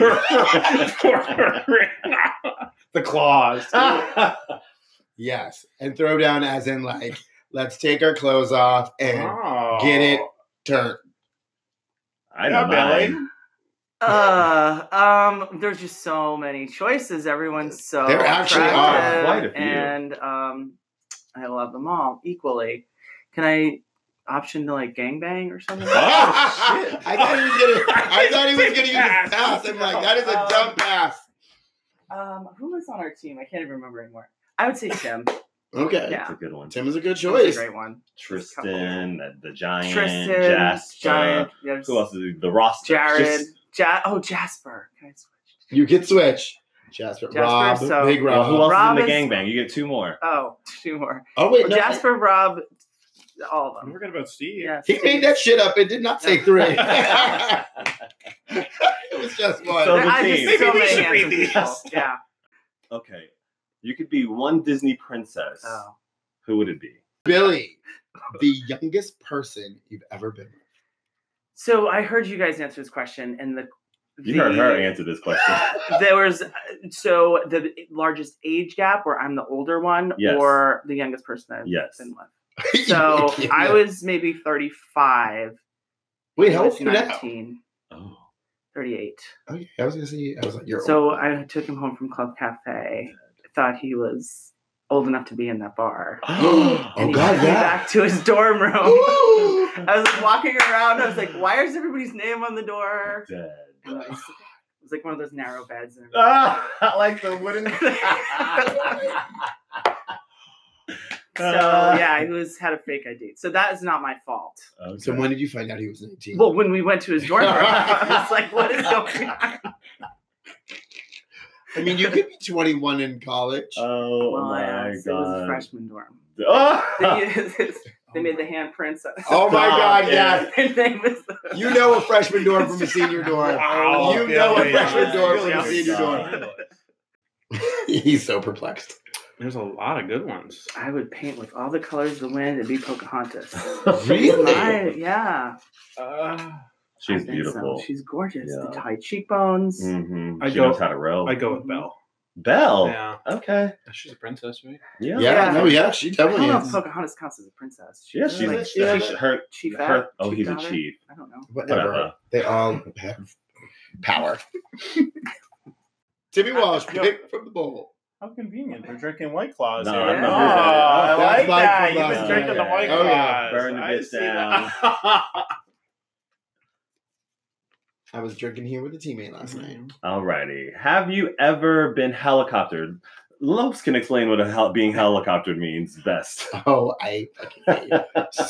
E: the claws.
A: Yes, and throw down as in like, let's take our clothes off and
E: Oh.
A: get it turned.
B: I know
E: Yeah, Billy.
B: mine.
D: Uh, um, there's just so many choices. Everyone's so
A: There actually are
D: attractive,
B: quite a few.
D: and um, I love them all equally. Can I option to like gangbang or something?
B: Oh, shit.
A: I thought he was gonna. I thought he was gonna use his
E: Pass.
A: pass. I'm like, that is a dumb pass.
D: Um, who was on our team? I can't even remember anymore. I would say Tim.
A: Okay,
D: Yeah.
B: That's a good one.
A: Tim is a good
D: Tim's
A: choice.
D: a great one.
B: Tristan, the, the Giant,
D: Tristan,
B: Jasper.
D: Giant, there's
B: Who else is the roster?
D: Jared,
B: Just-
D: ja- oh Jasper. Can I switch?
A: You could switch. Jasper,
D: Jasper,
A: Rob,
D: so-
A: Big
B: Well,
A: Rob.
B: who else
D: Rob
B: is in the
D: is-
B: gangbang? You get two more.
D: Oh, two more.
A: Oh wait,
D: Well,
A: no,
D: Jasper, Rob, all of
E: Don't
D: them.
E: forget about Steve.
D: Yes.
A: he made that shit up. It did not say three. It was just one.
B: So-
D: I
B: team.
D: just
B: Maybe
D: so
E: we
D: many
E: should read
D: handsome
E: these.
D: people. Yeah.
B: Okay. You could be one Disney princess.
D: Oh.
B: Who would it be?
A: Billy, the youngest person you've ever been with.
D: So I heard you guys answer this question, and the
B: You
D: the-
B: heard her answer this question.
D: There was so the largest age gap where I'm the older one,
B: Yes.
D: or the youngest person I've
B: Yes.
D: been with. So
A: Yeah.
D: I was maybe thirty-five.
A: Wait,
D: he
A: how old
D: was
A: are you now?
D: nineteen,
B: Oh.
D: thirty-eight.
A: Okay, I was gonna say I was like, you're
D: So
A: old.
D: I took him home from Club Cafe. Thought he was old enough to be in that bar.
A: Oh,
D: And he
A: God,
D: took me
A: yeah.
D: back to his dorm room.
A: Ooh.
D: I was like walking around. I was like, "Why is everybody's name on the door?"
B: Dead.
D: And it was, it was like one of those narrow beds. And
B: Ah, I like the wooden.
D: so yeah, he was had a fake I D. So that is not my fault.
B: Okay.
A: So when did you find out he was nineteen?
D: Well, when we went to his dorm room, I was like, "What is going on?"
A: I mean, you could be twenty-one in college.
B: Oh
D: Well,
B: my
D: yeah, it was a
B: god.
D: freshman dorm.
B: Oh!
D: They, they made the handprints.
A: Oh my
B: Stop
A: God,
B: it.
A: yes.
D: Their name was.
A: You know a freshman dorm from a senior dorm.
E: Wow.
A: You know a
E: Billy.
A: freshman dorm from
D: Yeah.
A: a senior dorm. He's so perplexed.
E: There's a lot of good ones.
D: I would paint with all the colors of the wind and be Pocahontas.
A: Really?
D: My, yeah.
E: Uh,
C: She's
D: I think so.
C: beautiful.
D: She's gorgeous.
C: Yeah.
D: The high cheekbones.
C: Mm-hmm.
E: I
C: She
E: go-
C: knows how to row.
E: I go with Belle.
C: Belle.
E: Yeah.
C: Okay.
E: She's a princess, right?
C: Yeah.
A: Yeah,
D: Yeah.
A: no, yeah, she
D: I
A: definitely
D: don't know if
A: is.
D: Pocahontas counts as a princess.
C: Yeah, she's
D: like,
C: a, yeah, she, her,
D: chief.
C: her,
D: act,
C: oh,
D: chief
C: he's a
D: daughter?
C: chief.
D: I don't know.
A: Whatever.
C: Whatever.
A: They all have power. Timmy Walsh,
E: Yo.
A: pick from the bowl.
E: How convenient. They're drinking White Claws.
C: No,
E: here.
C: I
E: Oh,
C: know.
E: I
A: That's
E: like
A: my
E: that.
A: from
E: You've
A: last
E: been drinking the
C: night.
E: White
A: Oh,
E: Claws.
A: yeah.
C: Burn the
E: I
C: bits
E: see
C: down.
E: that.
A: I was drinking here with a teammate last night.
C: Alrighty. Have you ever been helicoptered? Lopes can explain what a hel- being helicoptered means best.
A: Oh, I fucking hate you.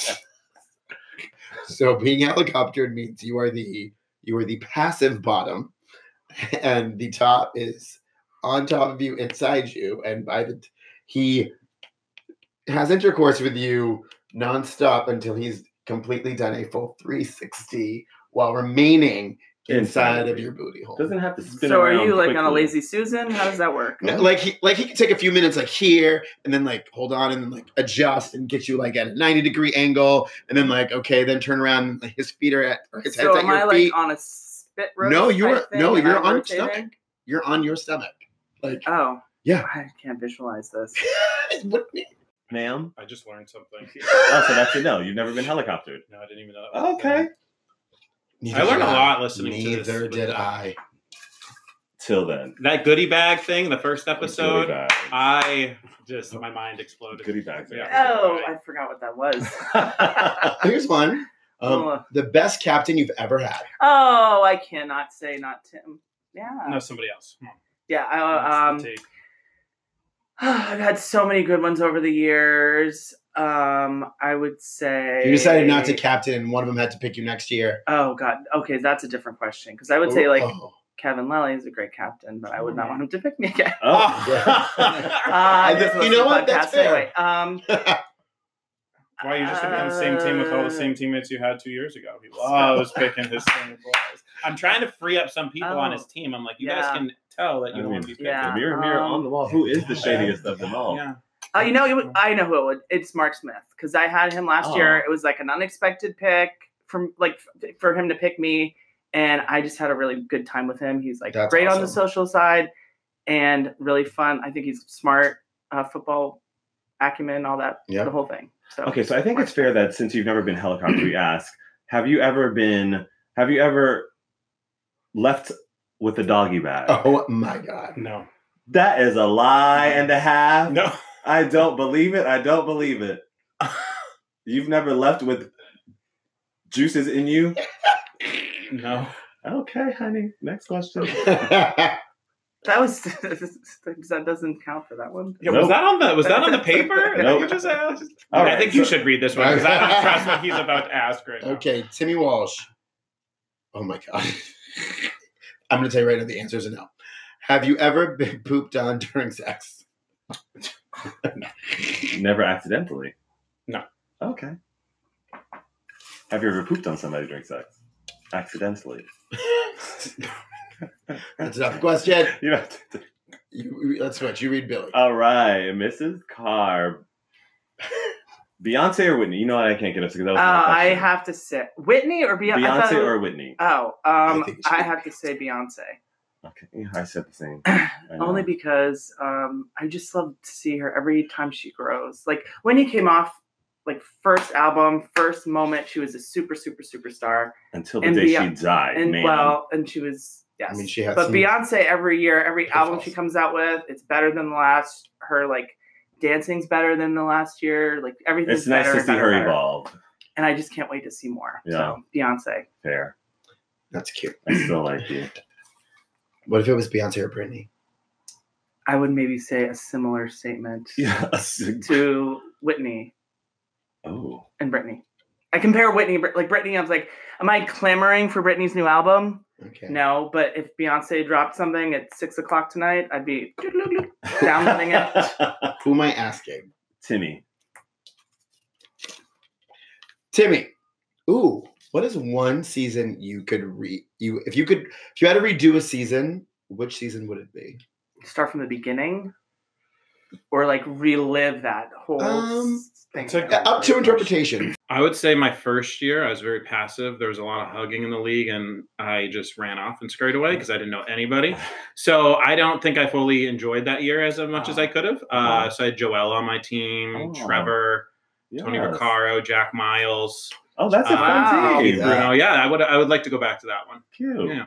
A: So being helicoptered means you are the you are the passive bottom, and the top is on top of you, inside you, and by the he has intercourse with you nonstop until he's completely done a full three sixty while remaining inside of your booty hole.
C: Doesn't have to spin
D: So are
C: around
D: you like on a
C: quickly.
D: lazy Susan? How does that work?
A: No, like he like he can take a few minutes like here and then like hold on and then like adjust and get you like at a ninety degree angle and then like okay then turn around and like, his feet are at or his
D: So
A: head's at
D: am
A: your
D: I
A: feet.
D: like on a spit roast?
A: No, you're
D: type thing
A: no,
D: and
A: you're
D: I'm
A: on
D: rotating?
A: stomach. You're on your stomach. Like
D: Oh.
A: Yeah.
D: I can't visualize this.
A: what,
C: Ma'am?
E: I just learned something.
C: Oh, so that's a no. You've never been helicoptered.
E: No, I didn't even know that. was a
C: Okay.
E: thing. I learned a lot listening to this.
A: Neither did I.
C: Till then.
E: That goodie bag thing, the first episode,
C: Goodie bag.
E: I just, my mind exploded.
C: Goodie bags.
E: Yeah.
D: Oh, I forgot what that was.
A: Here's one. Um,
D: Ugh.
A: the best captain you've ever had.
D: Oh, I cannot say not Tim. Yeah.
E: No, somebody else. Come on.
D: Yeah.
E: That's
D: I, um,
E: the tape.
D: I've had so many good ones over the years. Um, I would say
A: You decided not to captain, and one of them had to pick you next year.
D: Oh God. Okay, that's a different question because I would say like
A: Oh.
D: Kevin Lely is a great captain, but I would not want him to pick me again.
C: Oh.
D: Uh,
A: I
D: I just
A: think- you
D: listen
A: know
D: to
A: what? That's
D: podcasts
A: fair.
D: Anyway, um,
E: Why, you just be on the same team with all the same teammates you had two years ago. He loves picking his same boys. I'm trying to free up some people on his team. I'm like, you
D: Yeah.
E: guys can tell that you
C: I
E: don't want to
C: mean,
E: be picking.
D: Yeah.
C: Mirror, mirror
D: Um,
C: on the wall. Who is the shadiest of them all?
E: Yeah.
D: Uh, you know, it would, I know who it would. It's Mark Smith because I had him last
C: Oh.
D: year. It was like an unexpected pick from like f- for him to pick me, and I just had a really good time with him. He's like
A: That's
D: great on the
A: awesome.
D: social side and really fun. I think he's smart, uh, football acumen, all that,
A: Yeah.
D: the whole thing. So
C: Okay, so I think it's fair that since you've never been helicoptered, we ask: Have you ever been? Have you ever left with a doggy bag?
A: Oh my God.
E: No.
C: That is a lie and a half.
E: No.
C: I don't believe it. I don't believe it. You've never left with juices in you?
E: No.
C: Okay, honey. Next question.
D: that was that doesn't count for that one.
E: Yeah,
C: Nope.
E: was that on the was that on the paper that
C: Nope.
E: you just asked?
C: All
E: I
C: right,
E: think you
C: so-
E: should read this one because I don't trust what he's about to ask right now.
A: Okay, Timmy Walsh. Oh my God. I'm going to tell you right now the answer is a no. Have you ever been pooped on during sex?
C: Never accidentally.
E: No.
C: Okay. Have you ever pooped on somebody during sex? Accidentally.
A: That's not the question.
C: You have to.
A: You, let's switch. You read Billy.
C: All right, Missus Carr. Beyonce or Whitney? You know what? I can't get us because that
D: Uh,
C: was my
D: I
C: question.
D: have to say Whitney or Beyonce. I
C: Beyonce
D: thought it
C: or
D: was-
C: Whitney?
D: Oh, um,
A: I think it should
D: I
A: be
D: have to say Beyonce.
C: Okay, yeah, I said the same. I know.
D: Only because um, I just love to see her every time she grows. Like when he came off, like first album, first moment, she was a super, super, superstar.
C: Until the
D: and
C: day
D: Beyonce-
C: she died,
D: And
C: man.
D: well, and she was yes.
A: I mean, she had
D: but
A: some
D: Beyonce every year, every album
A: pitfalls.
D: she comes out with, it's better than the last. Her like dancing's better than the last year. Like everything's
C: It's nice
D: better
C: to
D: and
C: see
D: better,
C: her
D: better.
C: evolve.
D: And I just can't wait to see more.
C: Yeah.
D: So Beyonce.
C: Fair.
A: That's cute.
C: I still like you.
A: What if it was Beyonce or Britney?
D: I would maybe say a similar statement
C: Yes.
D: to Whitney
C: Oh.
D: and Britney. I compare Whitney, like Britney, I was like, am I clamoring for Britney's new album?
A: Okay.
D: No, but if Beyonce dropped something at six o'clock tonight, I'd be downloading it.
A: Who am I asking?
C: Timmy.
A: Timmy. Ooh, what is one season you could re you if you could if you had to redo a season, which season would it be?
D: Start from the beginning, or like relive that whole
A: Um,
D: s- Thank
E: Took-
D: you.
A: Up to interpretation.
E: I would say my first year, I was very passive. There was a lot of hugging in the league, and I just ran off and scurried away because I didn't know anybody. So I don't think I fully enjoyed that year as much as I could have. Uh, so I had Joel on my team,
B: Oh.
E: Trevor, Tony
B: Yes.
E: Riccaro, Jack Miles,
B: Oh, that's a
E: uh,
D: Wow.
B: fun
E: Keith
B: team.
E: Bruno. Yeah, I would. I would like to go back to that one.
B: Cute.
E: Yeah.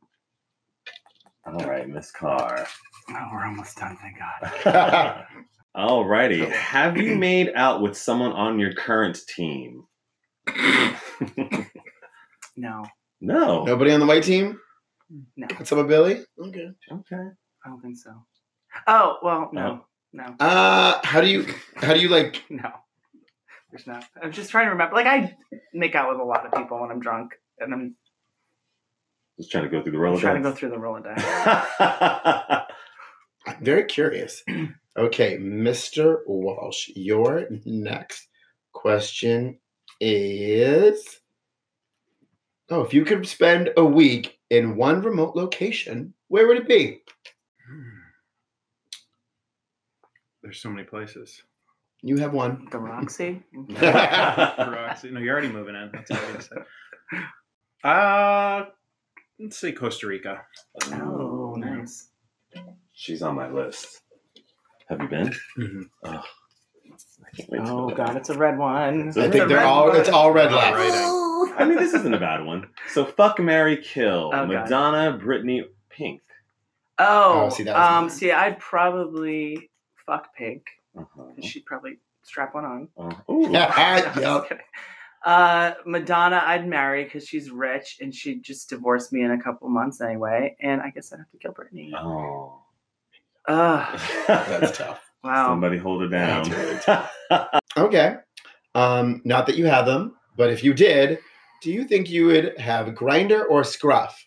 B: All right, Miss Carr.
D: Oh, we're almost done. Thank God.
B: All righty. Have you made out with someone on your current team?
D: No,
B: No.
A: Nobody on the white team?
D: no,
A: What's up with Billy? Okay.
B: Okay.
D: I don't think so. Oh well, no, no,
A: Uh, how do you, how do you like,
D: no. There's not. I'm just trying to remember. Like I make out with a lot of people when I'm drunk, and I'm,
B: Just trying to go through the
D: I'm
B: Rolodex.
D: trying to go through the Rolodex.
A: I'm very curious. Okay, Mister Walsh, your next question is, oh, if you could spend a week in one remote location, where would it be?
E: There's so many places.
A: You have one.
D: The Roxy.
E: Roxy. No, you're already moving in. That's all you said. Uh, let's say Costa Rica.
D: Oh, nice.
B: She's on my list. Have you been?
E: Mm-hmm.
B: Oh, I can't wait to
D: Oh
B: go
D: God,
B: there.
D: it's a red one.
B: It's a
A: I
B: red
A: think they're
D: red
A: all,
D: one.
A: it's all red
E: All
A: left.
E: right.
B: I mean, this isn't a bad one. So, fuck, marry, kill.
D: Okay.
B: Madonna, Britney, Pink.
D: Oh,
A: Oh, see, that was
D: um,
A: mine.
D: see, I'd probably fuck Pink.
B: Uh-huh.
D: She'd probably strap one on.
B: Uh, ooh.
D: I'm
A: Yep.
D: just kidding. Uh, Madonna, I'd marry because she's rich and she'd just divorce me in a couple months anyway. And I guess I'd have to kill Britney.
B: Oh.
D: Ugh,
A: That's tough.
D: wow.
B: Somebody hold her down.
A: That's Okay. Um, not that you have them, but if you did, do you think you would have Grinder or Scruff?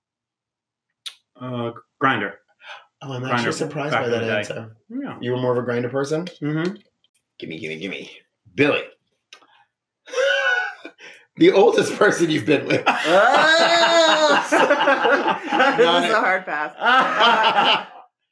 E: Uh, Grinder.
A: Oh, I'm
E: Grindr
A: actually surprised
E: back
A: by
E: in
A: that
E: the day.
A: answer.
E: Yeah.
A: You were more of a Grinder person?
E: Mm-hmm.
A: Gimme, gimme, gimme. Billy. The oldest person you've been with.
D: this is a hard pass.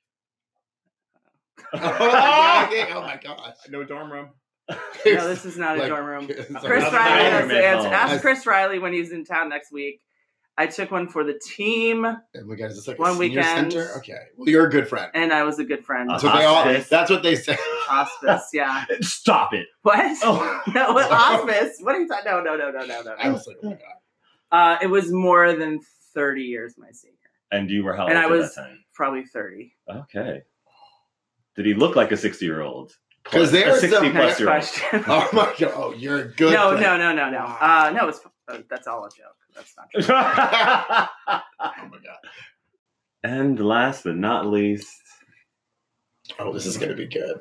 A: oh, okay. Oh my gosh.
E: No dorm room.
D: No, this is not a
A: Like,
D: dorm room.
A: it's
D: Chris
A: not-
D: Riley has
B: Spider-Man
D: the answer.
B: home.
D: Ask Chris Riley when he's in town next week. I took one for the team,
A: Oh my god, is this like a
D: One
A: senior
D: weekend.
A: center? Okay. Well, you're a good friend.
D: and I was a good friend.
A: That's what they all.
B: Hospice.
A: That's what they say.
D: Hospice, yeah.
B: Stop it.
D: What?
B: Oh.
D: No, what, hospice? What are you talking? No, no, no, no, no, no.
A: I was like, oh my god.
D: Uh, it was more than thirty years my senior.
B: And you were how old
D: And I
B: at
D: was
B: that time?
D: probably thirty.
B: Okay. Did he look like a sixty-year-old?
A: 'Cause there
B: a
A: is some-
B: sixty plus
D: Next
B: year old.
D: question.
A: Oh my god. Oh, you're a good.
D: no,
A: friend.
D: no, no, no, no. Uh, no, it's uh, that's all a joke. That's not true.
A: Oh my god.
B: And last but not least,
A: Oh, this is gonna be good.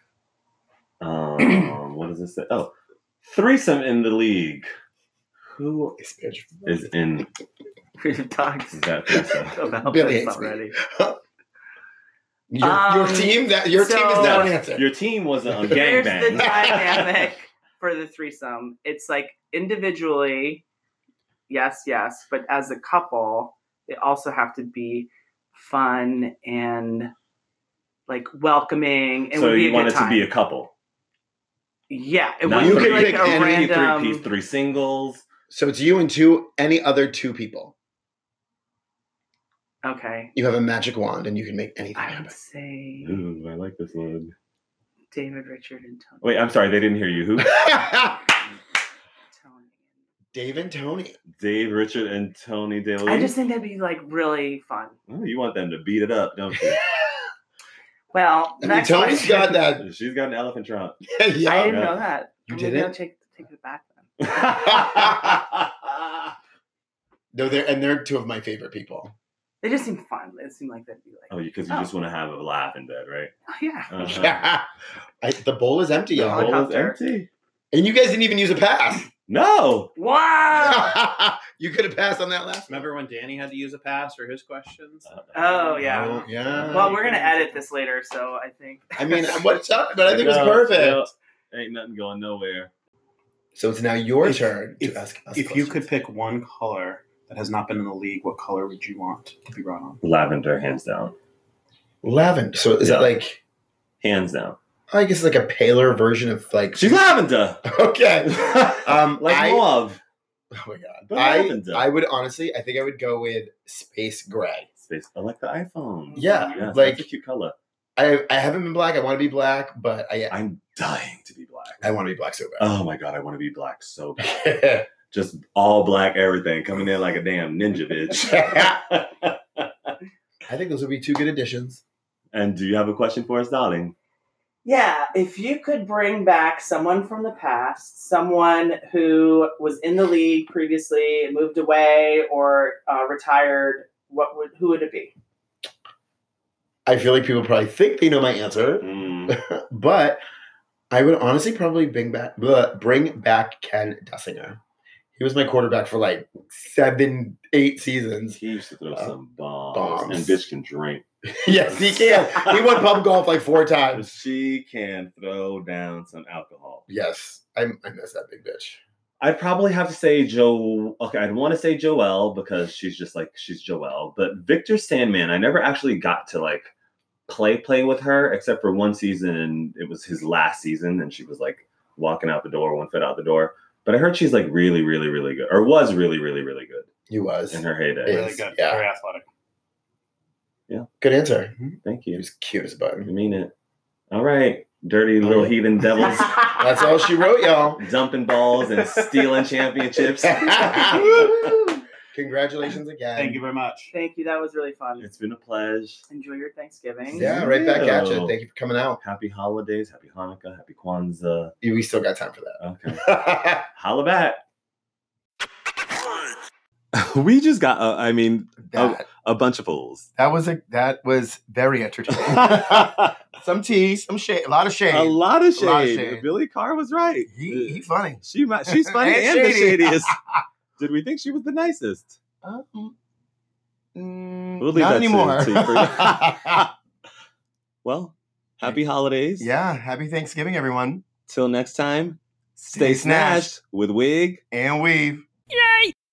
B: um, what does it say? Oh, threesome in the league. Who
A: This bitch.
B: is in
D: We've talked
B: that threesome?
D: about
A: Billy
D: this
A: hates me.
D: already.
A: Your,
D: Um,
A: your team that your team is
D: so-
A: not an answer.
B: Your team wasn't on
D: Here's the
B: gangbang.
D: dynamic for the threesome. It's like individually, yes, yes, but as a couple, they also have to be fun and like welcoming. It
B: So
D: would be
B: you
D: a
B: want
D: good
B: it
D: time.
B: to be a couple.
D: Yeah, it
B: Not
D: would
A: you
D: be
A: can
D: like
A: pick
D: a
A: any
B: Three
D: random.
B: piece, three singles.
A: So it's you and two any other two people.
D: Okay,
A: You have a magic wand and you can make anything
D: I
A: happen.
D: would say
B: Ooh, I like this one.
D: David, Richard, and Tony.
B: Wait, I'm sorry, they didn't hear you. Who?
D: Tony.
A: Dave and Tony.
B: Dave, Richard, and Tony DeLuise.
D: I just think that'd be like really fun.
B: Oh, you want them to beat it up, don't you?
D: Well,
A: I mean,
D: next
A: Tony's
D: question.
A: got that.
B: She's got an elephant trunk.
A: yeah.
D: I didn't
B: Yeah.
D: know that.
A: You
D: Maybe
A: didn't?
D: I'll take take it back then.
A: No, they're and they're two of my favorite people.
D: They just seem fun. They seem like they'd be like,
B: Oh, because you
D: Oh.
B: just want to have a laugh in bed, right?
D: oh yeah.
B: Uh-huh.
A: I, the bowl is empty,
B: The
A: y'all.
B: bowl is
D: Helicopter.
B: empty.
A: And you guys didn't even use a pass.
B: No.
D: Wow.
A: You could have passed on that last one.
E: Remember when Danny had to use a pass for his questions?
D: Oh yeah.
A: Oh, yeah.
D: Well, we're gonna edit this later, so I think.
A: I mean, what's up? But I think it was
B: No,
A: perfect.
B: no, ain't nothing going nowhere.
A: So it's now your
E: If-
A: turn to
E: if-
A: ask us
E: If you
A: questions.
E: could pick one color that has not been in the league, what color would you want to be brought on?
B: Lavender, hands down.
A: Lavender. So is
B: Yeah.
A: that like
B: Hands down.
A: I guess like a paler version of like.
B: She's lavender.
A: Okay. Um,
B: like
A: I-
B: mauve.
A: Oh my god.
B: But
A: I
B: lavender.
A: I would honestly, I think I would go with space gray.
B: Space. I like the iPhone.
A: Yeah,
B: Yeah,
A: like
B: that's a cute color.
A: I I haven't been black. I want to be black, but I
B: I'm dying to be black.
A: I want to be black so
B: Oh my god, I want to be black so bad.
A: bad.
B: Just all black everything coming in like a damn ninja bitch.
A: I think those would be two good additions.
B: And do you have a question for us, darling?
D: Yeah, if you could bring back someone from the past, someone who was in the league previously, moved away, or uh, retired, what would who would it be?
A: I feel like people probably think they know my answer,
B: Mm.
A: but I would honestly probably bring back bleh, bring back Ken Dessinger. He was my quarterback for like seven, eight seasons.
B: He used to throw
A: Uh,
B: some bombs,
A: bombs.
B: and bitch can drink.
A: Yes, he can. He won pub golf like four times.
B: She can throw down some alcohol.
A: Yes, I, I miss that big bitch.
B: I'd probably have to say Joe. Okay, I'd want to say Joelle because she's just like she's Joelle. But Victor Sandman, I never actually got to like play play with her except for one season, and it was his last season, and she was like walking out the door, one foot out the door. But I heard she's like really, really, really good, or was really, really, really good
A: He was.
B: in her heyday.
A: Yeah.
E: Really good.
A: Yeah.
E: Very athletic.
A: Good answer.
B: Thank
A: He
B: you.
A: was cute as a
B: I
A: button.
B: mean it. All right, dirty little heathen devils,
A: That's all she wrote, y'all.
B: dumping balls and stealing championships.
A: Congratulations again.
E: Thank you very much.
D: Thank you. That was really fun.
B: It's been a pleasure.
D: Enjoy your Thanksgiving.
A: Yeah, right back at
B: Yeah.
A: you. Thank you for coming out.
B: Happy holidays, happy Hanukkah, happy Kwanzaa.
A: We still got time for that.
B: Okay. Holla back. We just got, uh, I mean,
A: that,
B: a bunch of fools.
A: that was a that was very entertaining. Some tea, some shade, a lot of shade.
B: A lot of shade.
A: A lot of shade.
B: Billy Carr was right.
A: He he funny.
B: She might, she's funny
A: And
B: and, the
A: shady.
B: shadiest. Did we think she was the nicest?
A: Um, mm,
B: We'll leave
A: not
B: that to-
A: anymore.
B: to you. Well, happy holidays.
A: Yeah, happy Thanksgiving, everyone.
B: Till next time,
A: Stay
B: stay snatched with Wig.
A: And weave.